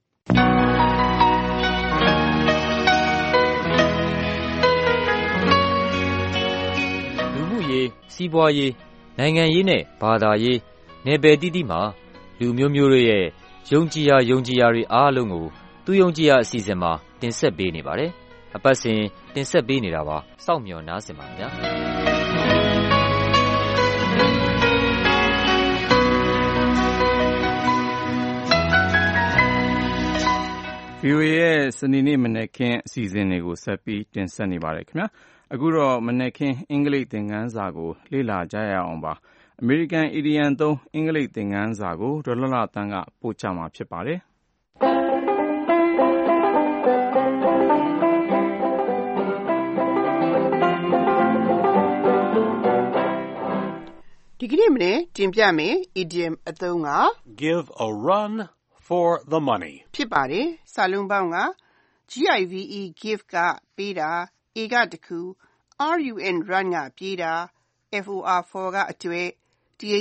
။လူမှုရေးစီးပွားရေးနိုင်ငံရေးနဲ့ဘာသာရေးနယ်ပယ်တိတိမှာလူမျိုးမျိုးတို့ရဲ့ယုံကြည်ရာတွေအားလုံးကိုသူယုံကြည်ရာအစီအစဉ်မှာတင်ဆက်ပေးနေပါတယ်။အပတ်စဉ်တင်ဆက်ပေးနေတာပါ။စောင့်မျှော်နားဆင်ပါခင်ဗျာ။ VOA ရဲ့စနေနေ့မနက်ခင်းအစီအစဉ်တွေကိုဆက်ပြီးတင်ဆက်နေပါတယ်ခင်ဗျာ။အခုတော့မနက်ခင်းအင်္ဂလိပ်သင်ခန်းစာကိုလေ့လာကြရအောင်ပါ။ American Idiom သုံးအင်္ဂလိပ်သင်ခန်းစာကိုဒေါ်လှသန်းကပို့ချမှာဖြစ်ပါတယ်။ဒီကနေ့မနေ့တင်ပြမယ် idiom အသုံးက give a run for the money ဖြစ်ပါတယ်။စာလုံးပေါင်းက give give ကပေးတာ a ကတခု run run ကပြေးတာ for ကအတွေ့ the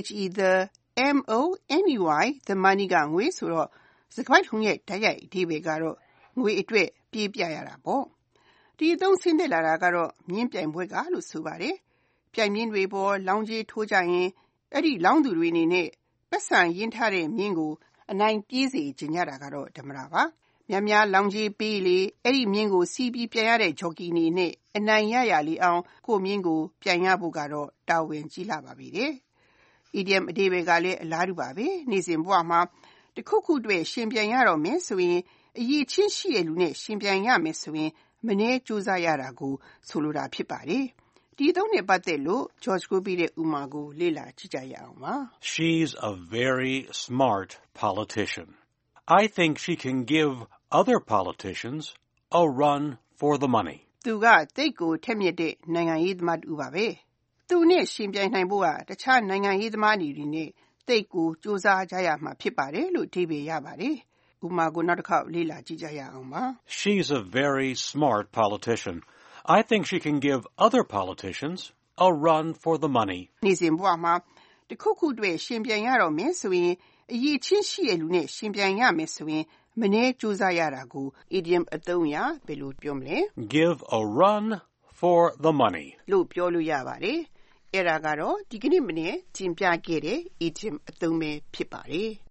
money the money ကငွေဆိုတော့စကားထုံးရဲ့ဓာတ်ရိုက်အဓိပ္ပာယ်ကတော့ငွေအတွက်ပြေးပြရတာပေါ့။ဒီအသုံးဆင်းသက်လာတာကတော့မြင်းပြိုင်ပွဲကလို့ဆိုပါတယ်။ပြိုင်မြင်းတွေပေါ်လောင်းကြီးထိုးကြရင်အဲ့ဒီလောင်းသူတွေအနေနဲ့ပတ်စံရင်းထားတဲ့မြင်းကိုအနိုင်ပြေးစေချင်ကြတာကတော့ဓမ္မတာပါ။များများလောင်းကြီးပေးလေအဲ့ဒီမြင်းကိုစီးပြီးပြန်ရတဲ့ဂျော်ကီနေနဲ့အနိုင်ရလေအောင်ကိုမြင်းကိုပြန်ရဖို့ကတော့တာဝန်ကြီးလာပါပြီတဲ့။ idiom အဓိပ္ပာယ်ကလည်းအလားတူပါပဲ။နေ့စဉ်ဘဝမှာတခုခုအတွက်ရှင်ပြန်ရတော့မယ်ဆိုရင်အရေးချင်းရှိတဲ့လူနဲ့ရှင်ပြန်ရမယ်ဆိုရင်မနှဲကြိုးစားရတာကိုဆိုလိုတာဖြစ်ပါတယ်။ဒီသုံးနဲ့ပတ်သက်လို့ George ကိုပြီးတဲ့ဥမာကိုလေ့လာကြည့်ကြရအောင်ပါ။ She's a very smart politician. I think she can give other politicians a run for the money. သူကတိတ်ကိုထက်မြက်တဲ့နိုင်ငံရေးသမားတူပါပဲ။သူနဲ့ရှင်ပြိုင်နိုင်ဖို့ကတခြားနိုင်ငံရေးသမားတွေနဲ့တိတ်ကိုစူးစမ်းကြရမှာဖြစ်ပါတယ်လို့အဓိပ္ပာယ်ရပါတယ်။ဥပမာကိုနောက်တစ်ခေါက်လေ့လာကြည့်ကြရအောင်ပါ။ She's a very smart politician. I think she can give other politicians a run for the money. နေ့စဉ်ဘဝမှာတခုခုအတွက်ရှင်ပြိုင်ရတော့မယ်ဆိုရင်အရေးချင်းရှိတဲ့လူနဲ့ရှင်ပြိုင်ရမယ်ဆိုရင်မနှဲကြိုးစားရတာကို idiom အသုံးအရဘယ်လိုပြောမလဲ Give a run for the money လို့ပြောလို့ရပါတယ်။အဲ့ဒါကတော့ဒီကနေ့မနေ့တင်ပြခဲ့တဲ့ idiom အသုံးပဲဖြစ်ပါတယ်။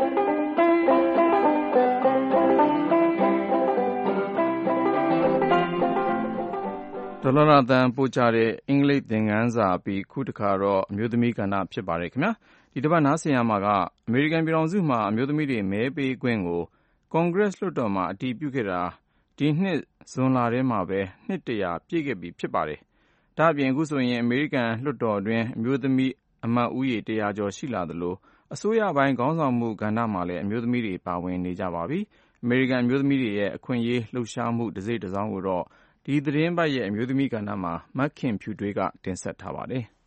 ဒေါ်လှသန်းပို့ချတဲ့အင်္ဂလိပ်သင်ခန်းစာပြီးခုတစ်ခါတော့အမျိုးသမီးကဏ္ဍဖြစ်ပါတယ်ခင်ဗျာဒီတစ်ပတ်နားဆင်ရမှာကအမေရိကန်ပြည်ထောင်စုမှာအမျိုးသမီးတွေမဲပေးခွင့်ကိုကွန်ဂရက်လွှတ်တော်မှာအတည်ပြုခဲ့တာဒီနှစ်ဇွန်လထဲမှာပဲနှစ်100ပြည့်ခဲ့ပြီဖြစ်ပါတယ်ဒါ့အပြင်အခုဆိုရင်အမေရိကန်လွှတ်တော်တွင်အမျိုးသမီးအမတ်ဦးရေ100ကျော်ရှိလာသလိုအစိုးရပိုင်းခေါင်းဆောင်မှုကဏ္ဍမှာလည်းအမျိုးသမီးတွေပါဝင်နေကြပါပြီအမေရိကန်အမျိုးသမီးတွေရဲ့အခွင့်အရေးလှုပ်ရှားမှုတစ်စိတ်တစ်စောင်းကိုတော့ဒီသတင်းပတ်ရဲ့အမျိုးသမီးကဏ္ဍမှာမက်ခင်ဖြူတွေးကတင်ဆက်ထားပါတယ်။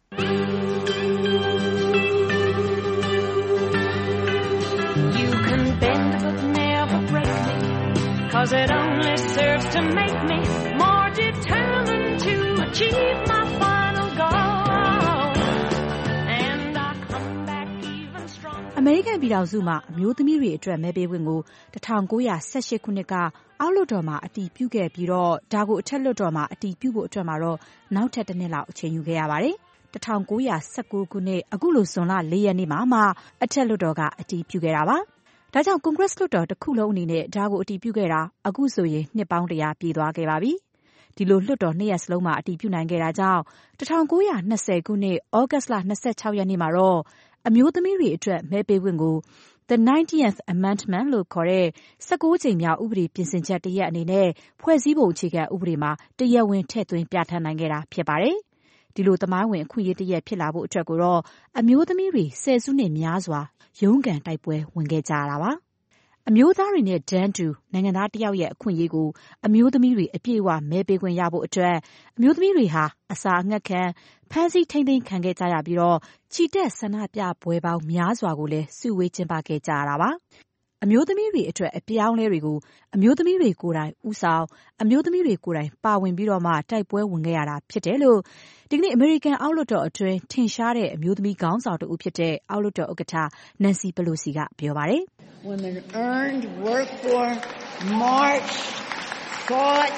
You can bend but never break me, 'cause it only serves to make me more determined to achieve my final goal. And I come back even stronger. အမေရိကန်ပြည်ထောင်စုမှာအမျိုးသမီးတွေအတွက်မဲပေးခွင့်ကို1918ခုနှစ်ကအောက်လွှတ်တော်မှာအတည်ပြုခဲ့ပြီးတော့ဒါကိုအထက်လွှတ်တော်မှာအတည်ပြုဖို့အတွက်မှာတော့နောက်ထပ်တစ်နှစ်လောက်အချိန်ယူခဲ့ရပါတယ်။1919ခုနှစ်အခုလိုဇွန်လ4ရက်နေ့မှာမှအထက်လွှတ်တော်ကအတည်ပြုခဲ့တာပါ။ဒါကြောင့်ကွန်ဂရက်လွှတ်တော်တစ်ခုလုံးအနေနဲ့ဒါကိုအတည်ပြုခဲ့တာအခုဆိုရင်နှစ်ပေါင်း100ပြည့်သွားခဲ့ပါပြီ။ဒီလိုလွှတ်တော်2ရက်စလုံးမှာအတည်ပြုနိုင်ခဲ့တာကြောင့်1920ခုနှစ်ဩဂတ်လ26ရက်နေ့မှာတော့အမျိုးသမီးတွေအတွက်မဲပေးခွင့်ကို The 90th Amendment လို့ခေါ်တဲ့19ကြိမ်မြောက်ဥပဒေပြင်ဆင်ချက်တစ်ရပ်အနေနဲ့ဖွဲ့စည်းပုံအခြေခံဥပဒေမှာတရားဝင်ထည့်သွင်းပြဌာန်းနိုင်ခဲ့တာဖြစ်ပါတယ်။ဒီလိုသမိုင်းဝင်အခွင့်အရေးတစ်ရပ်ဖြစ်လာဖို့အတွက်ကိုတော့အမျိုးသမီးတွေဆယ်စုနှစ်များစွာရုန်းကန်တိုက်ပွဲဝင်ခဲ့ကြရတာပါ။အမျိုးသားတွေနဲ့တန်းတူနိုင်ငံသားတစ်ယောက်ရဲ့အခွင့်အရေးကိုအမျိုးသမီးတွေအပြည့်အဝမဲပေးခွင့်ရဖို့အတွက်အမျိုးသမီးတွေဟာအစာအငတ်ခံဖမ်းဆီးထိန်းသိမ်းခံခဲ့ကြရပြီးတော့ချီတက်ဆန္ဒပြပွဲပေါင်းများစွာကိုလည်းစုဝေးကျင်းပခဲ့ကြရတာပါ။အမျိုးသမီးတွေအတွက်အပြောင်းလဲတွေကိုအမျိုးသမီးတွေကိုယ်တိုင်ဦးဆောင်အမျိုးသမီးတွေကိုယ်တိုင်ပါဝင်ပြီးတော့မှတိုက်ပွဲဝင်ခဲ့ရတာဖြစ်တယ်လို့ဒီကနေ့အမေရိကန်အောက်လွှတ်တော်အတွင်းထင်ရှားတဲ့အမျိုးသမီးခေါင်းဆောင်တဦးဖြစ်တဲ့အောက်လွှတ်တော်ဥက္ကဋ္ဌနန်စီပလိုစီကပြောပါတယ်။ Women earned, worked for, marched, fought,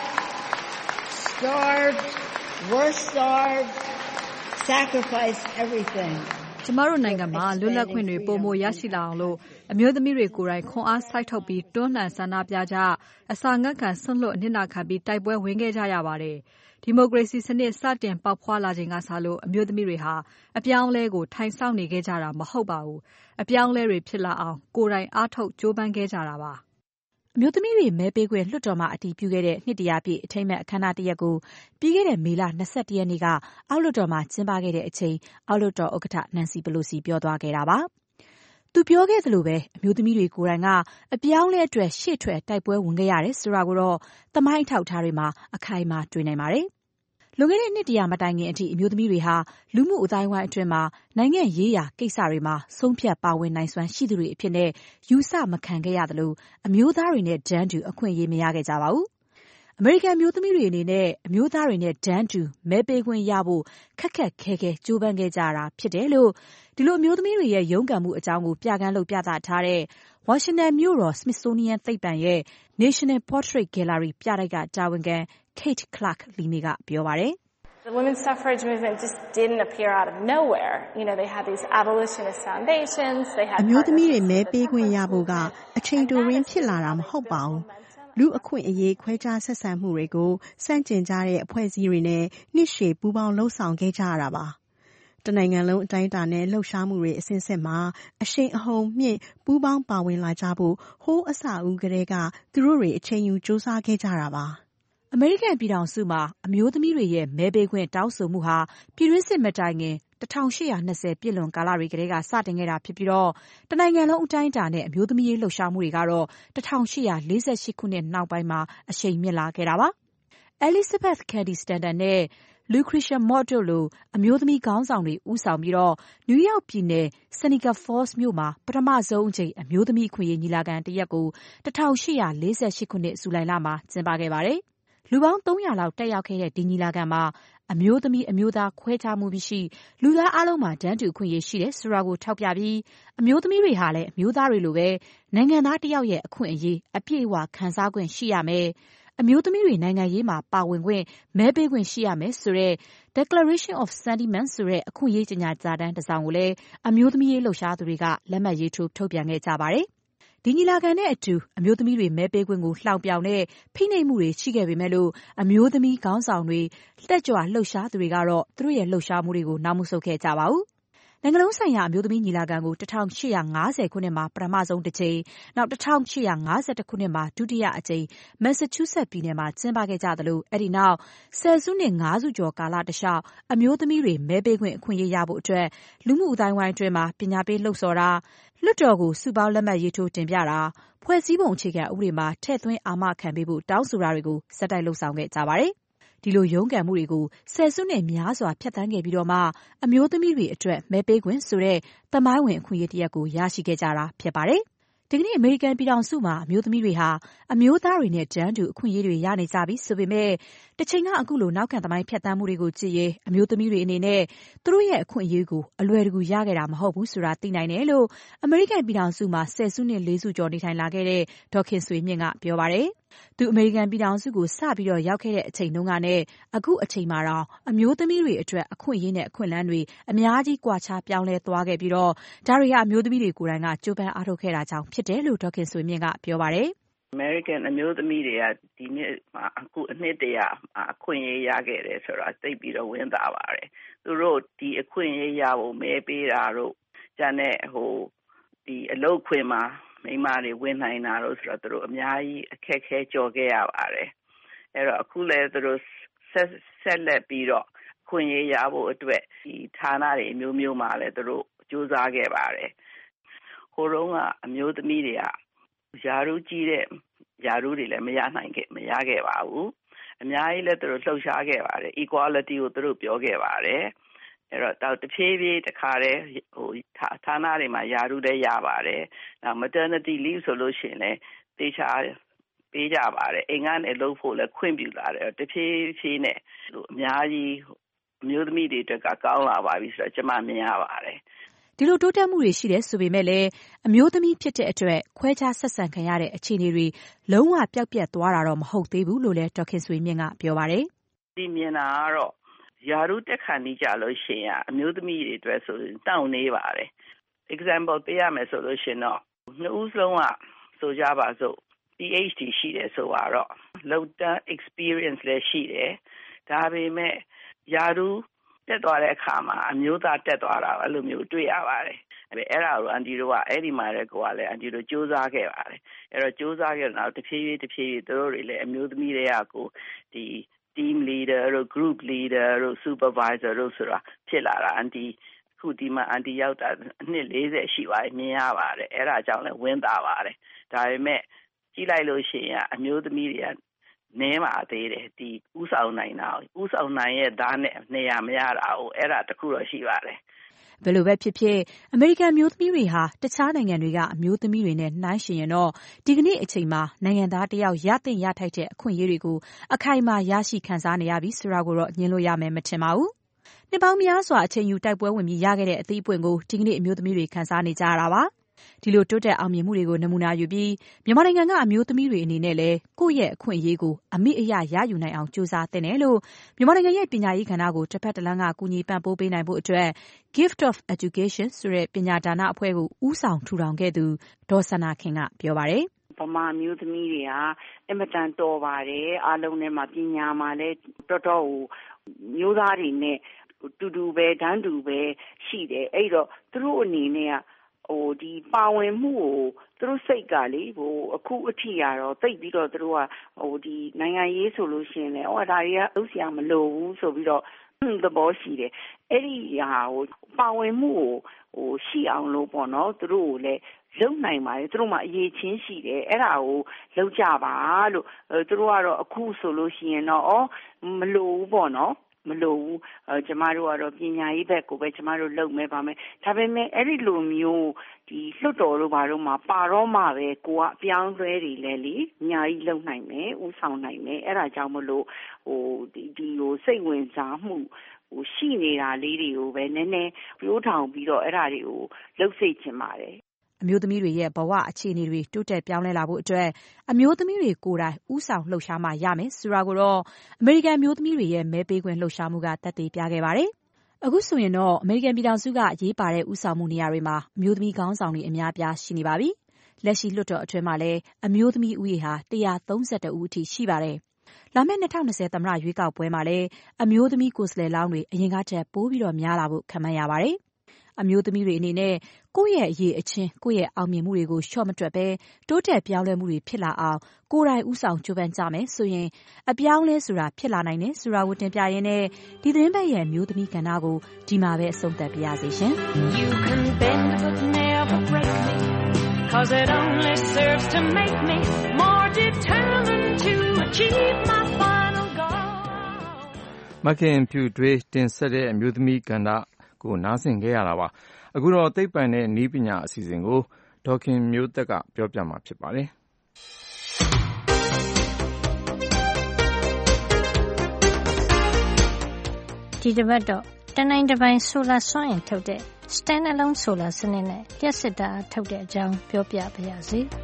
starved, were starved, sacrificed everything. ကျမတို့နိုင်ငံမှာလွတ်လပ်ခွင့်တွေပိုမိုရရှိလာအောင်လို့အမျိုးသမီးတွေကိုယ်တိုင်ခွန်အားစိုက်ထုတ်ပြီးတွန်းလှန်ဆန္ဒပြကြအစာငတ်ခံဆွန့်လွတ်အနစ်နာခံပြီးတိုက်ပွဲဝင်ခဲ့ကြရပါတယ်။ဒီမိုကရေစီစနစ်စတင်ပေါက်ဖွားလာချိန်ကစလို့အမျိုးသမီးတွေဟာအပြောင်းအလဲကိုထိုင်ဆောင်နေခဲ့ကြတာမဟုတ်ပါဘူး။အပြောင်းအလဲတွေဖြစ်လာအောင်ကိုယ်တိုင်အားထုတ်ကြိုးပမ်းခဲ့ကြတာပါ။အမျိုးသမီးတွေမဲပေးခွင့်လွှတ်တော်မှာအတည်ပြုခဲ့တဲ့နှစ်တရာပြည့်အထိမ်းအမှတ်အခမ်းအနားတစ်ရပ်ကိုပြီးခဲ့တဲ့မေလ21ရက်နေ့ကအောက်လွှတ်တော်မှာကျင်းပခဲ့တဲ့အချိန်အောက်လွှတ်တော်ဥက္ကဋ္ဌနန်စီပလိုစီပြောသွားခဲ့တာပါ။သူပြောခဲ့သလိုပဲအမျိုးသမီးတွေကိုယ်တိုင်ကအပြောင်းလဲအတွက်ရှေ့ထွက်တိုက်ပွဲဝင်ခဲ့ရတယ်ဆိုတာကိုတော့သမိုင်းအထောက်အထားတွေမှာအခိုင်အမာတွေ့နိုင်ပါတယ်။လွန်ခဲ့တဲ့နှစ်တရာမတိုင်ခင်အထိအမျိုးသမီးတွေဟာလူမှုအသိုင်းအဝိုင်းအတွင်းမှာနိုင်ငံရေးရာကိစ္စတွေမှာဆုံးဖြတ်ပါဝင်နိုင်စွမ်းရှိသူတွေအဖြစ်နဲ့ယူဆမခံခဲ့ရသလိုအမျိုးသားတွေနဲ့တန်းတူအခွင့်အရေးမရခဲ့ကြပါဘူး။အမေရိကန်မျိုးသမီးတွေအနေနဲ့အမျိုးသားတွေနဲ့တန်းတူမဲပေးခွင့်ရဖို့ခက်ခက်ခဲခဲကြိုးပမ်းခဲ့ကြတာဖြစ်တယ်လို့ဒီလိုအမျိုးသမီးတွေရဲ့ရုန်းကန်မှုအကြောင်းကိုပြကမ်းလုပ်ပြသထားတဲ့ဝါရှင်တန်မြို့တော် Smithsonian သိပ္ပံရဲ့ National Portrait Gallery ပြတိုက်ကတာဝန်ခံ Kate Clark Lee ကပြောပါတယ်။ The women's suffrage movement just didn't appear out of nowhere. You know, they had these abolitionist foundations. They had အမျိုးသမီးတွေမဲပေးခွင့်ရဖို့ကအချိန်တိုရင်းဖြစ်လာတာမဟုတ်ပါဘူး။လူအခွင့်အရေးခွဲခြားဆက်ဆံမှုတွေကိုစန့်ကျင်ကြတဲ့အဖွဲ့အစည်းတွေနဲ့နှစ်ရှည်ပူးပေါင်းလှုပ်ဆောင်ခဲ့ကြရတာပါ။တနိုင်ငံလုံးအတိုင်းအတာနဲ့လှုပ်ရှားမှုတွေအစဉ်ဆက်မှာအရှိန်အဟုန်မြင့်ပူးပေါင်းပါဝင်လာကြဖို့ဟိုးအစအဦးကတည်းကသူတို့တွေအချိန်ယူစူးစမ်းခဲ့ကြတာပါ။အမေရိကန်ပြည်ထောင်စုမှာအမျိုးသမီးတွေရဲ့မဲပေးခွင့်တောင်းဆိုမှုဟာပြည်တွင်းစစ်မတိုင်ခင်1820ပြည့်လွန်ကာလတွေကတည်းကစတင်ခဲ့တာဖြစ်ပြီးတော့တနိုင်ငံလုံးအတိုင်းအတာနဲ့အမျိုးသမီးရေးလှုပ်ရှားမှုတွေကတော့1848ခုနှစ်နောက်ပိုင်းမှာအရှိန်မြင့်လာခဲ့တာပါ။ Elizabeth Cady Stanton နဲ့ Lucretia Mott တို့လိုအမျိုးသမီးခေါင်းဆောင်တွေဦးဆောင်ပြီးတော့နယူးယောက်ပြည်နယ် Seneca Falls မြို့မှာပထမဆုံးအကြိမ်အမျိုးသမီးအခွင့်အရေးညီလာခံတစ်ရပ်ကို1848ခုနှစ်ဇူလိုင်လမှာကျင်းပခဲ့ပါတယ်။လူပေါင်း300လောက်တက်ရောက်ခဲ့တဲ့ဒီညီလာခံမှာအမျိုးသမီးအမျိုးသားခွဲခြားမှုမရှိလူသားအလုံးမှာတန်းတူအခွင့်အရေးရှိတယ်ဆိုတာကိုထောက်ပြပြီးအမျိုးသမီးတွေဟာလည်းအမျိုးသားတွေလိုပဲနိုင်ငံသားတစ်ယောက်ရဲ့အခွင့်အရေးအပြည့်အဝခံစား권ရှိရမယ်အမျိုးသမီးတွေနိုင်ငံရေးမှာပါဝင်ခွင့်မဲပေးခွင့်ရှိရမယ်ဆိုတဲ့ Declaration of Sentiments ဆိုတဲ့အခွင့်အရေးကြေညာစာတမ်းတစ်စောင်ကိုလည်းအမျိုးသမီးရေးလှုပ်ရှားသူတွေကလက်မှတ်ရေးထိုးထုတ်ပြန်ခဲ့ကြပါတယ်။ဒီညီလာခံနဲ့အတူအမျိုးသမီးတွေမဲပေးခွင့်ကိုလှောင်ပြောင်တဲ့ဖိနှိပ်မှုတွေရှိခဲ့ပေမဲ့လို့အမျိုးသမီးခေါင်းဆောင်တွေတက်ကြွလှုပ်ရှားသူတွေကတော့သူတို့ရဲ့လှုပ်ရှားမှုတွေကိုနောက်မဆုတ်ခဲ့ကြပါဘူး။နိုင်ငံလုံးဆိုင်ရာအမျိုးသမီးညီလာခံကို1850ခုနှစ်မှာပထမဆုံးတစ်ကြိမ်နောက်1851ခုနှစ်မှာဒုတိယအကြိမ်မက်ဆာချူးဆက်ပြည်နယ်မှာကျင်းပခဲ့ကြသလိုအဲ့ဒီနောက်ဆယ်စုနှစ်9စုကျော်ကာလတလျှောက်အမျိုးသမီးတွေမဲပေးခွင့်အခွင့်အရေးရဖို့အတွက်လူမှုအသိုင်းအဝိုင်းအတွင်းမှာပညာပေးလှုံ့ဆော်တာလွှတ်တော်ကိုစုပေါင်းလက်မှတ်ရေးထိုးတင်ပြတာဖွဲ့စည်းပုံအခြေခံဥပဒေမှာထည့်သွင်းအာမခံပေးဖို့တောင်းဆိုတာတွေကိုစက်တိုက်လှုံ့ဆော်ခဲ့ကြပါတယ်။ဒီလိုရုန်းကန်မှုတွေကိုဆယ်စုနှစ်များစွာဖြတ်သန်းခဲ့ပြီးတော့မှအမျိုးသမီးတွေအတွက်မဲပေးခွင့်ဆိုတဲ့သမိုင်းဝင်အခွင့်အရေးတစ်ရပ်ကိုရရှိခဲ့ကြတာဖြစ်ပါတယ်။ဒီကနေ့အမေရိကန်ပြည်ထောင်စုမှာအမျိုးသမီးတွေဟာအမျိုးသားတွေနဲ့တန်းတူအခွင့်အရေးတွေရနေကြပြီဆိုပေမဲ့တစ်ချိန်ကအခုလိုနောက်ခံသမိုင်းဖြတ်သန်းမှုတွေကိုကြည့်ရင်အမျိုးသမီးတွေအနေနဲ့သူတို့ရဲ့အခွင့်အရေးကိုအလွယ်တကူရခဲ့တာမဟုတ်ဘူးဆိုတာသိနိုင်တယ်လို့အမေရိကန်ပြည်ထောင်စုမှာ10 စုနှစ် 4 စုကျော်နေထိုင်လာခဲ့တဲ့ဒေါ်ခင်ဆွေမြင့်ကပြောပါတယ်။သူအမေရိကန်ပြည်ထောင်စုကိုစပြီးတော့ရောက်ခဲ့တဲ့အချိန်တုန်းကနဲ့အခုအချိန်မှာတော့အမျိုးသမီးတွေအတွက်အခွင့်အရေးနဲ့အခွင့်အလမ်းတွေအများကြီးကွာခြားပြောင်းလဲသွားခဲ့ပြီးတော့ဒါတွေကအမျိုးသမီးတွေကိုယ်တိုင်ကကြိုးပမ်းအားထုတ်ခဲ့တာကြောင့်ဖြစ်တယ်လို့ဒေါ်ခင်ဆွေမြင့်ကပြောပါတယ်။ American အမျိုးသမီးတွေကဒီနှစ်မှာအခုအနှစ်တရာအခွင့်အရေးရခဲ့တယ်ဆိုတာသိပြီးတော့ဝမ်းသာပါတယ်။သူတို့ဒီအခွင့်အရေးရဖို့မဲပေးတာတို့ကျန်တဲ့ဒီအလုပ်ခွင်မှာမိန်းမတွေဝင်နိုင်တာတို့ဆိုတော့သူတို့အများကြီးအခက်ခဲကြော်ခဲ့ရပါတယ်။အဲ့တော့အခုလည်းသူတို့ဆက်လက်ပြီးတော့အခွင့်အရေးရဖို့အတွက်ဒီဌာနတွေအမျိုးမျိုးမှာလည်းသူတို့ကြိုးစားခဲ့ပါတယ်။ဟိုတုန်းကအမျိုးသမီးတွေကယာရုကြီးတဲ့ယာရုတွေလည်းမရခဲ့ပါဘူးအများကြီးလည်းသူတို့လှုပ်ရှားခဲ့ပါတယ် equality ကိုသူတို့ပြောခဲ့ပါတယ်အဲ့တော့တဖြည်းဖြည်းတခါတည်းဌာနတွေမှာယာရုလည်းရပါတယ်နောက် maternity leave ဆိုလို့ရှိရင်လည်းတေချာပေးကြပါတယ်အိမ်ကနေလုပ်ဖို့လည်းခွင့်ပြုလာတယ်တဖြည်းဖြည်းနဲ့အများကြီးအမျိုးသမီးတွေအတွက်ကကောင်းလာပါပြီဆိုတော့ကျွန်မမြင်ရပါတယ်ဒီလိုတိုးတက်မှုတွေရှိတယ်ဆိုပေမဲ့လည်းအမျိုးသမီးဖြစ်တဲ့အတွက်ခွဲခြားဆက်ဆံခံရတဲ့အခြေအနေတွေလုံးဝပျောက်ပြတ်သွားတာတော့မဟုတ်သေးဘူးလို့လည်းဒေါက်ခင်ဆွေမြင့်ကပြောပါတယ်။ဒီမြင်တာကတော့ယာရုတက်ခံနေကြလို့ရှိရင်အမျိုးသမီးတွေအတွက်ဆိုရင်တောင်းနေပါတယ်။ example ပေးရမယ်ဆိုလို့ရှိရင်တော့နှစ်ဦးစလုံးကဆိုကြပါစို့ PhD ရှိတယ်ဆိုတော့လောက်တန်း experience လည်းရှိတယ်။ဒါပေမဲ့ယာရုတက်သွားတဲ့အခါမှာအမျိုးသားတက်သွားတာအဲ့လိုမျိုးတွေ့ရပါတယ်အဲ့ဒါကိုအန်တီတို့ကအဲ့ဒီမှာလည်းကိုကလည်းအန်တီတို့စူးစမ်းခဲ့ပါတယ်အဲ့တော့စူးစမ်းခဲ့တော့တဖြည်းဖြည်းသူတို့တွေလည်းအမျိုးသမီးတွေကကိုဒီ team leader တို့ group leader တို့ supervisor တို့ဆိုတာဖြစ်လာတာအန်တီခုဒီမှာအန်တီရောက်တာအနှစ်40ရှိပါပြီမြင်ရပါတယ်အဲ့ဒါကြောင့်လည်းဝမ်းသာပါတယ်ဒါပေမဲ့ကြည့်လိုက်လို့ရှိရင်အမျိုးသမီးတွေကနည်းပါသေးတယ်ဒီဥဆောင်နိုင်တာဥဆောင်နိုင်ရဲ့သားနဲ့နေရာမရတာကိုအဲ့ဒါတခုတော့ရှိပါတယ်ဘယ်လိုပဲဖြစ်ဖြစ်အမေရိကန်မျိုးသမီးတွေဟာတခြားနိုင်ငံတွေကအမျိုးသမီးတွေနဲ့နှိုင်းယှဉ်ရင်တော့ဒီကနေ့အချိန်မှာနိုင်ငံသားတယောက်ရသင့်ရထိုက်တဲ့အခွင့်အရေးတွေကိုအခိုင်အမာရရှိခံစားနေရပြီဆိုတာကိုတော့ညှင်းလို့ရမယ်မထင်ပါဘူး။နှစ်ပေါင်းများစွာအချိန်ယူတိုက်ပွဲဝင်ပြီးရခဲ့တဲ့အသီးအပွင့်ကိုဒီကနေ့အမျိုးသမီးတွေခံစားနေကြရတာပါ။ဒီလိုတိုးတက်အောင်မြင်မှုတွေကိုနမူနာယူပြီးမြန်မာနိုင်ငံကအမျိုးသမီးတွေအနေနဲ့လည်းကိုယ့်ရဲ့အခွင့်အရေးကိုအမိအယရယူနိုင်အောင်ကြိုးစားသင့်တယ်လို့မြန်မာနိုင်ငံရဲ့ပညာရေးကဏ္ဍကိုတစ်ဖက်တစ်လမ်းကကူညီပံ့ပိုးပေးနိုင်ဖို့အတွက် Gift of Education ဆိုတဲ့ပညာဒါနအဖွဲ့ကိုဦးဆောင်ထူထောင်ခဲ့သူဒေါ်စန္ဒာခင်ကပြောပါတယ်ဗမာမျိုးသမီးတွေကအင်မတန်တော်ပါတယ်အားလုံးနဲ့မှာပညာမှာလည်းတော်တော်ကိုမျိုးသားတွေနဲ့တူတူပဲတန်းတူပဲရှိတယ်အဲ့တော့သူတို့အနေနဲ့ဒီပါဝင်မှုကိုသူတို့စိတ်ကလေအခုအထိရတော့တိတ်ပြီးတော့သူတို့ကဒီနိုင်ငံရေးဆိုလို့ရှိရင်လည်းဒါတွေကလုပ်စရာမလိုဘူးဆိုပြီးတော့သဘောရှိတယ်အဲ့ဒီဟာကိုပါဝင်မှုကိုရှိအောင်လို့ပေါ့နော်သူတို့ကိုလည်းလုံနိုင်ပါတယ်သူတို့မှအရေးချင်းရှိတယ်အဲ့ဒါကိုလောက်ကြပါလို့သူတို့ကတော့အခုဆိုလို့ရှိရင်တော့မလိုဘူးပေါ့နော်မလိုဘူးကျမတို့ကတော့ပညာရေးဘက်ကိုပဲကျမတို့လုပ်မယ်ပါမယ်ဒါပေမဲ့အဲ့ဒီလိုမျိုးဒီလွတ်တော်တို့ဘာလို့မှပါတော့မှပဲကိုကအပြောင်းလဲတွေလဲလေအများကြီးလုပ်နိုင်မယ်ဥဆောင်နိုင်မယ်အဲ့ဒါကြောင့်မလို့ဒီစိတ်ဝင်စားမှုရှိနေတာလေးတွေကိုပဲနည်းနည်းပြိုးထောင်ပြီးတော့အဲ့ဒါတွေကိုလှုပ်စိတ်ချင်ပါတယ်အမျိုးသမီးတွေရဲ့ဘဝအခြေအနေတွေတိုးတက်ပြောင်းလဲလာဖို့အတွက်အမျိုးသမီးတွေကိုယ်တိုင်ဥဆောင်လှုပ်ရှားမှရမယ်ဆိုတာကိုတော့အမေရိကန်မျိုးသမီးတွေရဲ့မဲပေးခွင့်လှုပ်ရှားမှုကသက်သေပြခဲ့ပါတယ်။အခုဆိုရင်တော့အမေရိကန်ပြည်ထောင်စုကအရေးပါတဲ့ဥဆောင်မှုနေရာတွေမှာအမျိုးသမီးခေါင်းဆောင်တွေအများပြားရှိနေပါပြီ။လက်ရှိလွှတ်တော်အတွင်းမှာလည်းအမျိုးသမီးဦးရေဟာ132ဦးအထိရှိပါတယ်။လာမယ့်2020သမ္မတရွေးကောက်ပွဲမှာလည်းအမျိုးသမီးကိုယ်စားလှယ်လောင်းတွေအရင်ကထက်ပိုပြီးတော့များလာဖို့ခန့်မှန်းရပါတယ်။အမျိုးသမီးတွေအနေနဲ့ကိုယ့်ရဲ့အရေးအချင်းကိုယ့်ရဲ့အောင်မြင်မှုတွေကိုလျှော့မတွက်ပဲတိုးတက်ပြောင်းလဲမှုတွေဖြစ်လာအောင်ကိုယ်တိုင်ဦးဆောင်ကြိုးပမ်းကြမယ်ဆိုရင်အပြောင်းလဲဆိုတာဖြစ်လာနိုင်တယ်ဆိုတာကိုတင်ပြရင်းနဲ့ဒီသတင်းပတ်ရဲ့မျိုးသမီးကဏ္ဍကိုဒီမှာပဲအဆုံးသတ်ပြရစီရှင် You can bend but never break me cause it only serves to make me more determined to achieve my final goal မခင်ဖြူတွေးတင်ဆက်တဲ့အမျိုးသမီးကဏ္ဍကိုနားဆင်ခဲ့ရတာပါအခုတော့သိပ္ပံနဲ့နည်းပညာအစီအစဉ်ကိုဒေါ်ခင်မျိုးသက်ကပြောပြမှာဖြစ်ပါတယ်။ဒီတစ်ပတ်တော့တနိုင်တစ်ပိုင်ဆိုလာစွမ်းအင်ထုတ်တဲ့ Stand-alone solar စနစ်နဲ့လျှပ်စစ်ဓာတ်အားထုတ်တဲ့အကြောင်းပြောပြပါရစေ။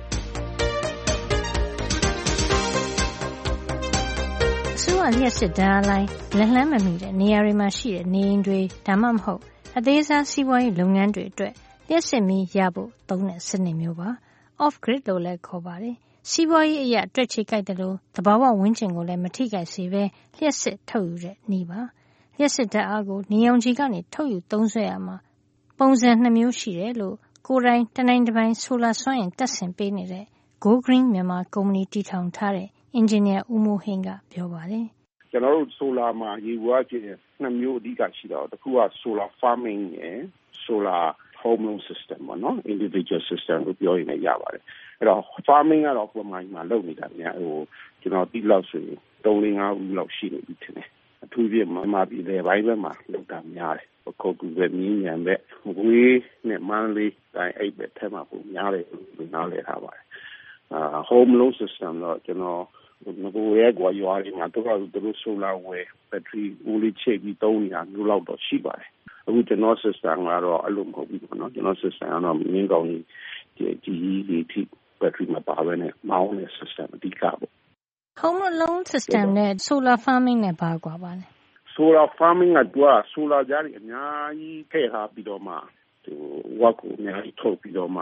အစိုးရလျှပ်စစ်ဓာတ်အားလိုင်းလက်လှမ်းမမီတဲ့နေရာတွေမှာရှိတဲ့နေအိမ်တွေဒါမှမဟုတ်အသေးစားစီးပွားရေးလုပ်ငန်းတွေအတွက်လျှပ်စစ်မီးရဖို့သုံးတဲ့စနစ်မျိုးပါ။ Off-grid လို့လည်းခေါ်ပါတယ်။စီးပွားရေးအရတွက်ချေကိုက်တယ်လို့သဘာဝဝန်းကျင်ကိုလည်းမထိခိုက်စေဘဲလျှပ်စစ်ထုတ်ယူတဲ့နည်းပါ။လျှပ်စစ်ဓာတ်အားကိုနေရောင်ခြည်ကနေထုတ်ယူသုံးစွဲရမှာပုံစံ2မျိုးရှိတယ်လို့ကိုယ်တိုင်တနိုင်တစ်ပိုင်ဆိုလာစွမ်းအင်တပ်ဆင်ပေးနေတဲ့ Go Green မြန်မာကုမ္ပဏီတည်ထောင်ထားတဲ့အင်ဂျင်နီယာဦးမိုးဟင်းကပြောပါတယ်။ကျွန်တော်တို့ဆိုလာမှာရေဝါကျင်2မျိုးအဓိကရှိတော့တစ်ခုက solar farming နဲ့ solar home loan system ပေါ့နော် individual system လို့ပြောရင်လည်းရပါတယ်။အဲ့တော့ farming ကတော့ပုံမှန်မှာလုပ်နေတာများကျွန်တော်တိလောက်ဆိုရင်3-5ဦးလောက်ရှိနေပြီထင်တယ်။အထူးဖြင့်မြန်မာပြည်လေပိုင်းဘက်မှာလုပ်တာများတယ်။ခုတ်ကူပဲမြင်းညံပဲဝေးနဲ့မန်းလေးတိုင်းအိပ်ပဲထဲမှာပုံများတယ်လို့နားလည်ထားပါတယ်။ home loan system တော့ကျွန်တော်ငကိုရဲကွာရွာတွေမှာတို့ဆိုလာဝယ်ဘက်ထရီဦးလေးချိတ်ပြီးသုံးနေတာမျိုးလောက်တော့ရှိပါတယ်။အခုကျွန်တော် system ကတော့အဲ့လိုမဟုတ်ဘူးပေါ့နော်။ကျွန်တော် system ကတော့မြင်းကောင်းကြီးထိဘက်ထရီမပါဘဲနဲ့မောင်းတဲ့ system အဓိကပေါ့။ Home loan system နဲ့ solar farming နဲ့ဘာကွာပါလဲ။ solar farming ကsolar ကြားတွေအများကြီးထည့်ထားပြီးတော့မှဝက်ကိုအများကြီးထုတ်ပြီးတော့မှ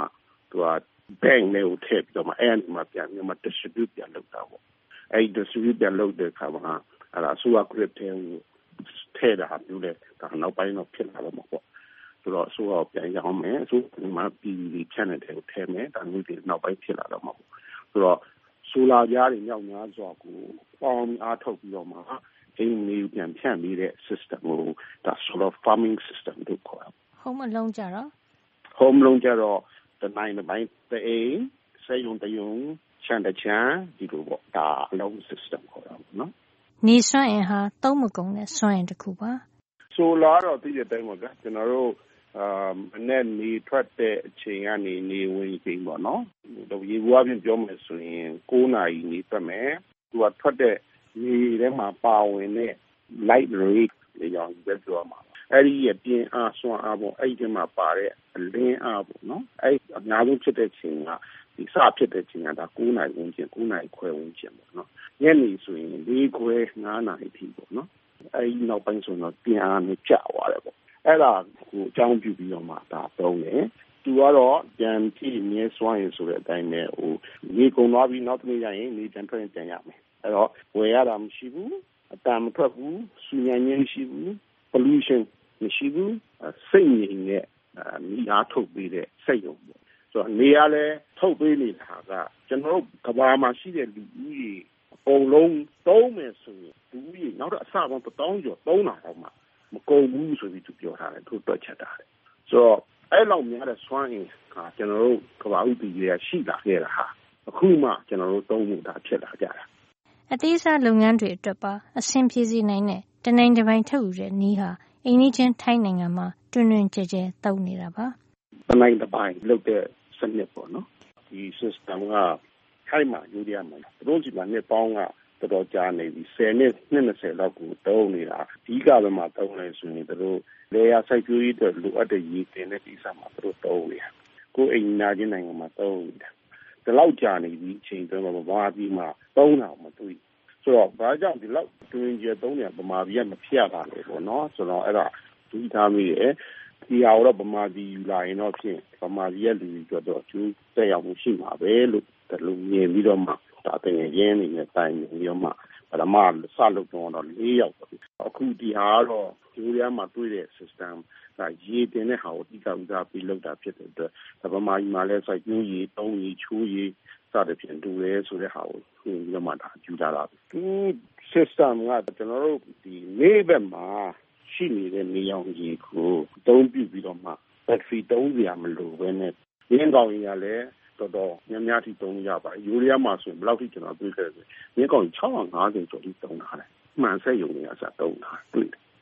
bank နဲ့ကိုထည့်ပြီးတော့မှအဲ့ဒီမှာပြန်ပြီးမှ distribute ပြန်လုပ်တာပေါ့။အဲ့ဒီ distribute ပြန်လုပ်တဲ့အခါမှာအဲ့ဒါsolar grid ထဲကိုထည့်တာမျိုးလေဒါနောက်ပိုင်းတော့ဖြစ်လာတော့မှာပေါ့။ဆိုတော့solarပြန်ရောင်းမယ်ဆိုဒီမှာပြည်ဖြန့်တဲ့ထဲကိုထည့်မယ်ဒါမျိုးတွေနောက်ပိုင်းဖြစ်လာတော့မှာပေါ့။ဆိုတော့solar ကြားတွေမြောက်များစွာကိုပေါင်းအားထုတ်ပြီးတော့မှအိမ်မျိုးပြန်ဖြန့်ပြီးတဲ့ system ကိုဒါ solar farming system လို့ခေါ်တာ။ home loan ကြတော့ home loan ကြတော့တနိုင်တစ်ပိုင်းတစ်အိမ်စက်ရုံတရုံချမ်းတချမ်းဒီလိုပေါ့ဒါ loan system ခေါ်တာပေါ့နော်။နေစွမ်းအင်ဟာသုံးမကုန်တဲ့စွမ်းအင်တစ်ခုပါ။ solar တော့သိတဲ့အတိုင်းပါကကျွန်တော်တို့မနေ့နေထွက်တဲ့အချိန်ကနေနေဝင်ချိန်ပေါ့နော်။ရေဘူးအပြင်ပြောမယ်ဆိုရင်9နာရီနေထွက်မယ်။သူကထွက်တဲ့နေထဲမှာပါဝင်တဲ့ light ray တွေရောပဲပြောမှာအဲ့ဒီရဲ့ပြင်းအားစွမ်းအားပေါ့အဲ့ဒီမှာပါတဲ့အလင်းအားပေါ့နော်အဲ့အများဆုံးဖြစ်တဲ့ချိန်ကဒီစဖြစ်တဲ့ချိန်ကဒါ9နာရီဝန်းကျင်9နာရီခွဲဝန်းကျင်ပေါ့နော်ညနေဆိုရင်4ခွဲ9နာရီထိပေါ့နော်အဲ့ဒီနောက်ပိုင်းဆိုတော့ပြင်းအားနဲ့ကျသွားတယ်ပေါ့အဲ့ဒါကိုအကြောင်းပြုပြီးတော့မှဒါသုံးတယ်သူကတော့ပြန်ကြည့်မြဲစွမ်းရည်ဆိုတဲ့အတိုင်းပဲနေကုန်သွားပြီးနောက်တစ်နေ့ကျရင်နေပြန်ထွက်ရင်ပြန်ရမယ်အဲ့တော့ဝယ်ရတာမရှိဘူးအတန်မထွက်ဘူးစူညံခြင်းမရှိဘူး pollution မရှိဘူးစိတ်ငြိမ်တဲ့မိအားထုတ်ပေးတဲ့စိတ်ရုံပေါ့ဆိုတော့နေရာလဲထုတ်ပေးနေတာကကျွန်တော်တို့ကဘာမှာရှိတဲ့လူဦးရေအကုန်လုံးသုံးမယ်ဆိုရင်လူဦးရေနောက်တော့အစပေါင်း1000ကျော်သုံးတာတော့မှမကုန်ဘူးဆိုပြီးသူပြောထားတယ်သူတွက်ချက်တာတယ်ဆိုတော့အဲ့လောက်များတဲ့စွမ်းအင်ကကျွန်တော်တို့ကဘာဥပဒေရရှိလာခဲ့တာဟာအခုမှကျွန်တော်တို့သုံးမှုတာဖြစ်လာကြတာအသေးစားလုပ်ငန်းတွေအတွက်ပါအဆင်ပြေစေနိုင်တဲ့တနိုင်တစ်ပိုင်းထုတ်ယူတဲ့နည်းဟာအိမ်နီးချင်းထိုင်းနိုင်ငံမှာတွင်တွင်ကျဲကျဲသုံးနေတာပါတနိုင်တစ်ပိုင်းလုပ်တဲ့စနစ်ပေါ့နော်ဒီ system ကထိုင်းမှာယူရမှာတို့ဒီမှာနှစ်ပေါင်းကတော်တော်ကြာနေပြီ10နှစ်20လောက်ကိုသုံးနေတာဒီကဘယ်မှာသုံးလဲဆိုရင်တို့လေယာစိုက်ပျိုးရေးအတွက်လိုအပ်တဲ့ရေတင်တဲ့ကိစ္စမှာတို့သုံးနေတာကိုအိမ်နာချင်းနိုင်ငံမှာသုံးနေတာဒီလောက်ကြာနေပြီချိန်တွင်းမှာဘာပြီးမှသုံးတာမတွေ့ဆိုတော့ဘာကြောင့်ဒီလောက်တွင်ကျသုံးနေဗမာပြည်ကမဖြတ်ပါလေပေါ့နော်ဆိုတော့အဲ့ဒါဒုထားမိရဲ့ဒီဟာတော့ဗမာပြည်ယူလာရင်တော့ဖြင့်ဗမာပြည်ရဲ့လူတွေကြတော့ကျိုးတက်ရောက်မှုရှိမှာပဲလို့ဒီလိုမြင်ပြီးတော့မှဒါတကယ်ရင်းနေတဲ့တိုင်ပြီးတော့မှပထမစလုပ်တော့4ယောက်ပေါ့အခုဒီဟာကတော့ဒီလိုရမှာတွေ့တဲ့ system ကရေတင်တဲ့ဟာကိုတိကျဥစားပြီးလုပ်တာဖြစ်တဲ့အတွက်ဗမာပြည်မှာလည်းစိုက်ပျိုးရေးတုံးရေးချိုးရေးစသဖြင့်တူရဲဆိုတဲ့ဟာကိုပြီးတော့မှဒါယူလာတာဒီ system ကကျွန်တော်တို့ဒီနေ့ဘက်မှာရှိနေတဲ့နေရောင်ခြည်ကိုသုံးပြီးတော့မှဘက်ထရီသုံးစရာမလိုဘဲနဲ့ရင်းကောင်းရလည်းတော်တော်များများထိသုံးရပါတယ်ယူရီးယားမှာဆိုရင်ဘယ်လောက်ထိကျွန်တော်တွေ့ခဲ့လဲရင်းကောင်း650ကျော်ထိသုံးထားတယ်မှန်ဆက်ယုံနေရစသုံးထားတွေ့တယ်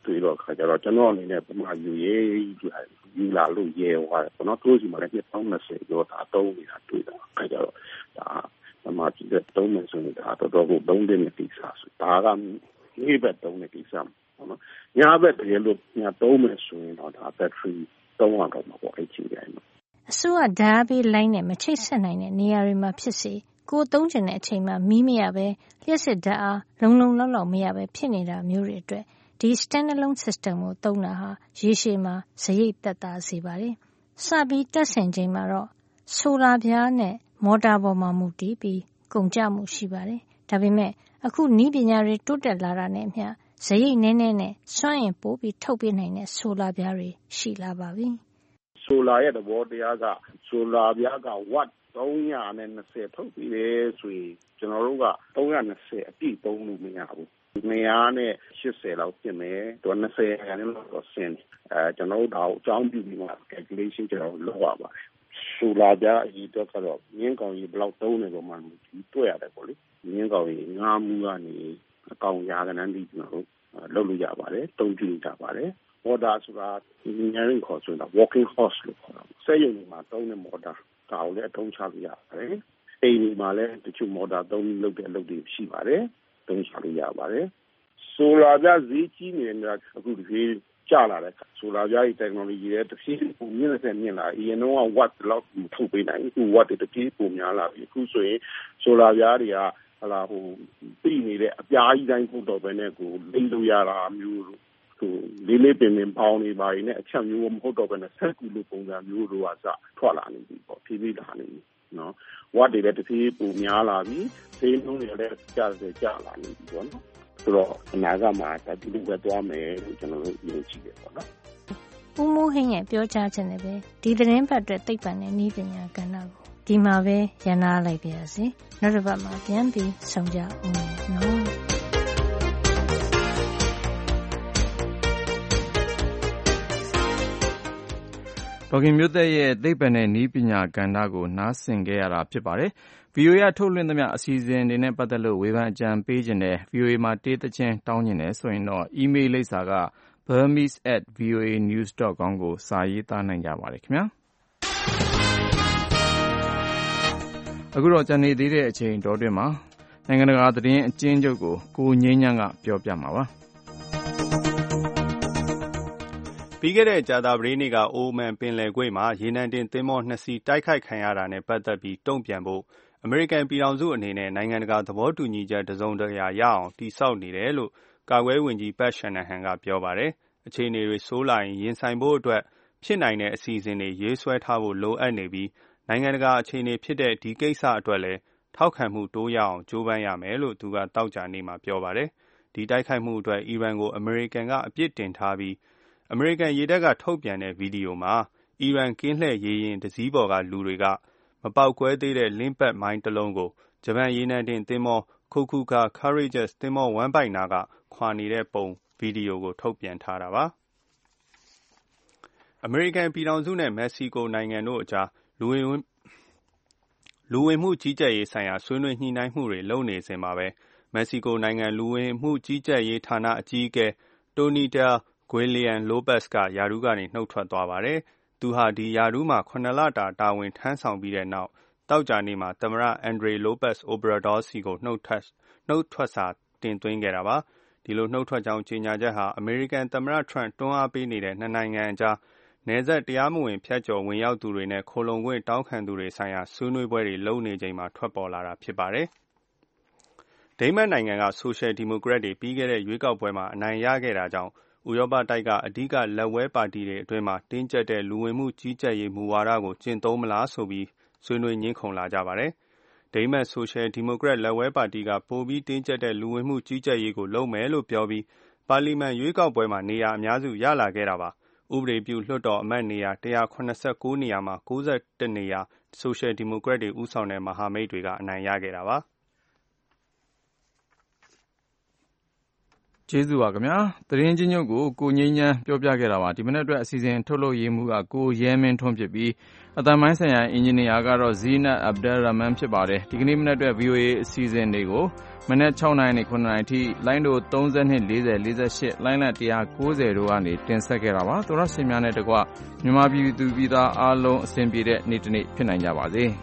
တွေ့တော့ခါကျတော့ကျွန်တော်အနေနဲ့ပမာယူလာလို့ရဲသွားတယ်ပေါ့နော်သူတို့ဒီမှာလည်း2020ကျော်ဒါသုံးနေတာတွေ့တာခါကျတော့ဒါပမာကြည့်တဲ့သုံးမယ်ဆိုရင်ဒါတော်တော်ကိုသုံးတဲ့ကိစ္စဆိုဒါကနေ့ဘက်သုံးတဲ့ကိစ္စပေါ့နော်ညဘက်တကယ်လို့ညသုံးမယ်ဆိုရင်တော့ဒါဘက်ထရီသုံးရတော့မှာပေါ့အဲ့ဒီတိုင်းမှာအစိုးရဓာတ်ပေးလိုင်းနဲ့မချိတ်ဆက်နိုင်တဲ့နေရာတွေမှာဖြစ်စေကိုသုံးကျင်တဲ့အချိန်မှာမီးမရပဲလျှက်စစ်ဓာတ်အားလုံလောက်မရပဲဖြစ်နေတာမျိုးတွေအတွက်ဒီ standalone system ကိုသုံးတာဟာရေရှည်မှာစရိတ်သက်သာစေပါတယ်။စပြီးတက်ဆင်ချိန်မှာတော့ဆိုလာပြားနဲ့မော်တာပေါ်မှာမူတည်ပြီးကုန်ကျမှုရှိပါတယ်။ဒါပေမဲ့အခုနည်းပညာတွေတိုးတက်လာတာနဲ့အမျှစရိတ်နည်းနဲ့စွမ်းအင်ပိုပြီးထုတ်ပေးနိုင်တဲ့ဆိုလာပြားတွေရှိလာပါပြီ။ဆိုလာရဲ့သဘောတရားကဆိုလာပြားကဝတ်320ထုတ်ပြီးတယ်ဆိုရင်ကျွန်တော်တို့က320အပြည့်သုံးလို့မရဘူး280လောက်ပြင်မယ်သူ20ရာခိုင်နှုန်းတော့ဆင်းကျွန်တော်တို့ဒါကိုအကြောင်းပြုပြီးမှ calculation ကျွန်တော်လုပ်ရပါတယ်ဆိုလာပြားအရေးတော့ကတော့မြင်းကောင်ကြီးဘယ်လောက်သုံးနေတော့မှတွေ့ရတယ်ပေါ့လေမြင်းကောင်ကြီးငါးမူကနေအကောင်ရာကနန်းဒီကျွန်တော်တို့လုပ်လို့ရပါတယ်သုံးကြည့်ကြပါတယ်မော်တာဆိုတာ engineering ခေါ်ဆိုတာ working horse လို့ခေါ်တာစက်ရုံတွေမှာသုံးတဲ့မော်တာဒါကိုလည်းအသုံးချလို့ရပါတယ်အိမ်တွေမှာလည်းတချို့မော်တာသုံးလုပ်တဲ့အလုပ်တွေရှိပါတယ်သုံးချလို့ရပါတယ်ဆိုလာပြဈေးကြီးနေတာအခုဒီဈေးကျလာတဲ့ဆိုလာပြရဲ့ technology ရဲ့တစ်ဖြည်းဖြည်းပုံမြင့်လာအရင်တော့ watt လောက်ထုတ်ပေးနိုင်အခု watt တွေတစ်ဖြည်းပုံများလာပြီအခုဆိုရင်ဆိုလာပြတွေကပြီးနေတဲ့အပြားကြီးတိုင်းပို့တော့ပဲနဲ့ကိုလိမ့်လို့ရတာမျိုးလေးပင်ပေါင်းနေပါရင်လည်းအချက်မျိုးမဟုတ်တော့ဘဲနဲ့ဆက်ကူလို့ပုံစံမျိုးလိုအစထွက်လာနေပြီပေါ့ဖြည်းဖြည်းလာနေပြီနော်ဝတ်တွေလည်းတစ်ဖြည်းပုံများလာပြီဈေးနှုန်းတွေလည်းကျလာနေပြီပေါ့နော်ဆိုတော့အနာဂတ်မှာတတိယပဲသွားမယ်လို့ကျွန်တော်တို့ယုံကြည်တယ်ပေါ့နော်ဦးမိုးဟင်းရဲ့ပြောကြားချက်နဲ့ပဲဒီသတင်းပတ်အတွက်သိပ္ပံနဲ့နည်းပညာကဏ္ဍကိုဒီမှာပဲရန်နာလိုက်ပါရစေနောက်တစ်ပတ်မှာပြန်ပြီးဆုံကြအောင်နော်ဒေါခင်မျိုးသက်ရဲ့သိပ္ပံနဲ့နည်းပညာကဏ္ဍကိုနားဆင်ခဲ့ရတာဖြစ်ပါတယ်။ VOA ကထုတ်လွှင့်သမျှအစီအစဉ်တွေနဲ့ပတ်သက်လို့ဝေဖန်အကြံပေးခြင်းနဲ့ VOA မှာတေးသချင်းတောင်းခြင်းနဲ့ဆိုရင်တော့အီးမေးလ်လိပ်စာက burmese@voanews.com ကိုစာရေးသားနိုင်ကြပါတယ်ခင်ဗျာ။အခုတော့ကျန်နေသေးတဲ့အချိန်တောတွင်းမှာနိုင်ငံတကာသတင်းအကျဉ်းချုပ်ကိုကိုငြိမ်းချမ်းကပြောပြမှာပါ။ပြီးခဲ့တဲ့ကြာသပတေးနေ့ကအိုမန်ပင်လယ်ကွေ့မှာရေနံတင်သင်္ဘော2စီးတိုက်ခိုက်ခံရတာနဲ့ပတ်သက်ပြီးတုံ့ပြန်ဖို့အမေရိကန်ပြည်ထောင်စုအနေနဲ့နိုင်ငံတကာသဘောတူညီချက်တစ်စုံတစ်ရာရအောင်တည်ဆောက်နေတယ်လို့ကာကွယ်ရေးဝန်ကြီးPat Shanahan ကပြောပါတယ်။အခြေအနေတွေဆိုးလာရင်ဆိုင်ဖို့အတွက်ဖြစ်နိုင်တဲ့အစီအစဉ်တွေရေးဆွဲထားဖို့လိုအပ်နေပြီးနိုင်ငံတကာအခြေအနေဖြစ်တဲ့ဒီကိစ္စအတွက်လည်းထောက်ခံမှုတိုးရအောင်ကြိုးပမ်းရမယ်လို့သူကတောက်ကြနေမှာပြောပါတယ်။ဒီတိုက်ခိုက်မှုအတွက်အီရန်ကိုအမေရိကန်ကအပြစ်တင်ထားပြီးအမေရိကန်ရေတပ်ကထုတ်ပြန်တဲ့ဗီဒီယိုမှာအီရန်ကင်းလှည့်ရေယာဉ်တစ်စီးပေါ်ကလူတွေကမပေါက်ကွဲသေးတဲ့လင်းပတ်မိုင်းတစ်လုံးကိုဂျပန်ရေနံတင်သင်္ဘော Kokuka Courageous သင်္ဘောဝမ်းဗိုက်နာကခွာနေတဲ့ပုံဗီဒီယိုကိုထုတ်ပြန်ထားတာပါ။အမေရိကန်ပြည်ထောင်စုနဲ့မက္ကဆီကိုနိုင်ငံတို့အကြားလူဝင်မှုကြီးကြပ်ရေးဆိုင်ရာဆွေးနွေးညှိနှိုင်းမှုတွေလုပ်နေစဉ်မှာပဲမက္ကဆီကိုနိုင်ငံလူဝင်မှုကြီးကြပ်ရေးဌာနအကြီးအကဲတိုနီတယ်Guillian Lopez ကရာထူးကနေနှုတ်ထွက်သွားပါတယ်။သူဟာဒီရာထူးမှာ9လတာဝန်ထမ်းဆောင်ပြီးတဲ့နောက်သောကြာနေ့မှာသမ္မတ Andres Lopez Obrador ဆီကိုနှုတ်ထွက်စာတင်သွင်းခဲ့တာပါ။ဒီလိုနှုတ်ထွက်ကြောင်းကြေညာချက်ဟာအမေရိကန်သမ္မတ Trump တွန်းအားပေးနေတဲ့နှစ်နိုင်ငံအကြားနယ်စပ်တရားမဝင်ဖြတ်ကျော်ဝင်ရောက်သူတွေနဲ့ခိုလှုံခွင့်တောင်းခံသူတွေဆိုင်ရာဆွေးနွေးပွဲတွေလုပ်နေချိန်မှာထွက်ပေါ်လာတာဖြစ်ပါတယ်။ဒိန်းမတ်နိုင်ငံကဆိုရှယ်ဒီမိုကရက်တွေပြီးခဲ့တဲ့ရွေးကောက်ပွဲမှာအနိုင်ရခဲ့တာကြောင့်ဥရောပတိုက်ကအဓိကလက်ဝဲပါတီတွေအတွင်းမှာတင်းကျပ်တဲ့လူဝင်မှုကြီးကြပ်ရေးမူဝါဒကိုကျင့်သုံးမလားဆိုပြီးဆွေးနွေးငြင်းခုန်လာကြပါတယ်။ဒိန်းမတ်ဆိုရှယ်ဒီမိုကရက်လက်ဝဲပါတီကပိုပြီးတင်းကျပ်တဲ့လူဝင်မှုကြီးကြပ်ရေးကိုလုပ်မယ်လို့ပြောပြီးပါလီမန်ရွေးကောက်ပွဲမှာနေရာအများစုရလာခဲ့တာပါ။ဥပဒေပြုလွှတ်တော်အမတ်နေရာ189နေရာမှာ91နေရာဆိုရှယ်ဒီမိုကရက်တွေဦးဆောင်တဲ့မဟာမိတ်တွေကအနိုင်ရခဲ့တာပါ။ကျေးဇူးပါခင်ဗျာသတင်းချင်းညုတ်ကိုကိုငိမ့်ချမ်းပြောပြခဲ့တာပါဒီမနေ့အတွက်အစီအစဉ်ထုတ်လုပ်ရေးမှူးကကိုရဲမင်းထွန်းဖြစ်ပြီးအသံပိုင်းဆိုင်ရာအင်ဂျင်နီယာကတော့ Zeenat Abdelrahman ဖြစ်ပါတယ်ဒီကနေ့မနေ့အတွက် VOA အစီအစဉ်တွေကိုမနေ့6နိုင်နဲ့9နိုင်အထိလိုင်းတို့32 40 48လိုင်းလ190တို့ကနေတင်ဆက်ခဲ့တာပါသောရရှင်များနဲ့တကွမြန်မာပြည်သူပြည်သားအားလုံးအဆင်ပြေတဲ့နေ့တစ်နေ့ဖြစ်နိုင်ကြပါစေ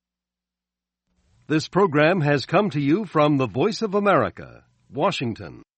This program has come to you from the Voice of America, Washington.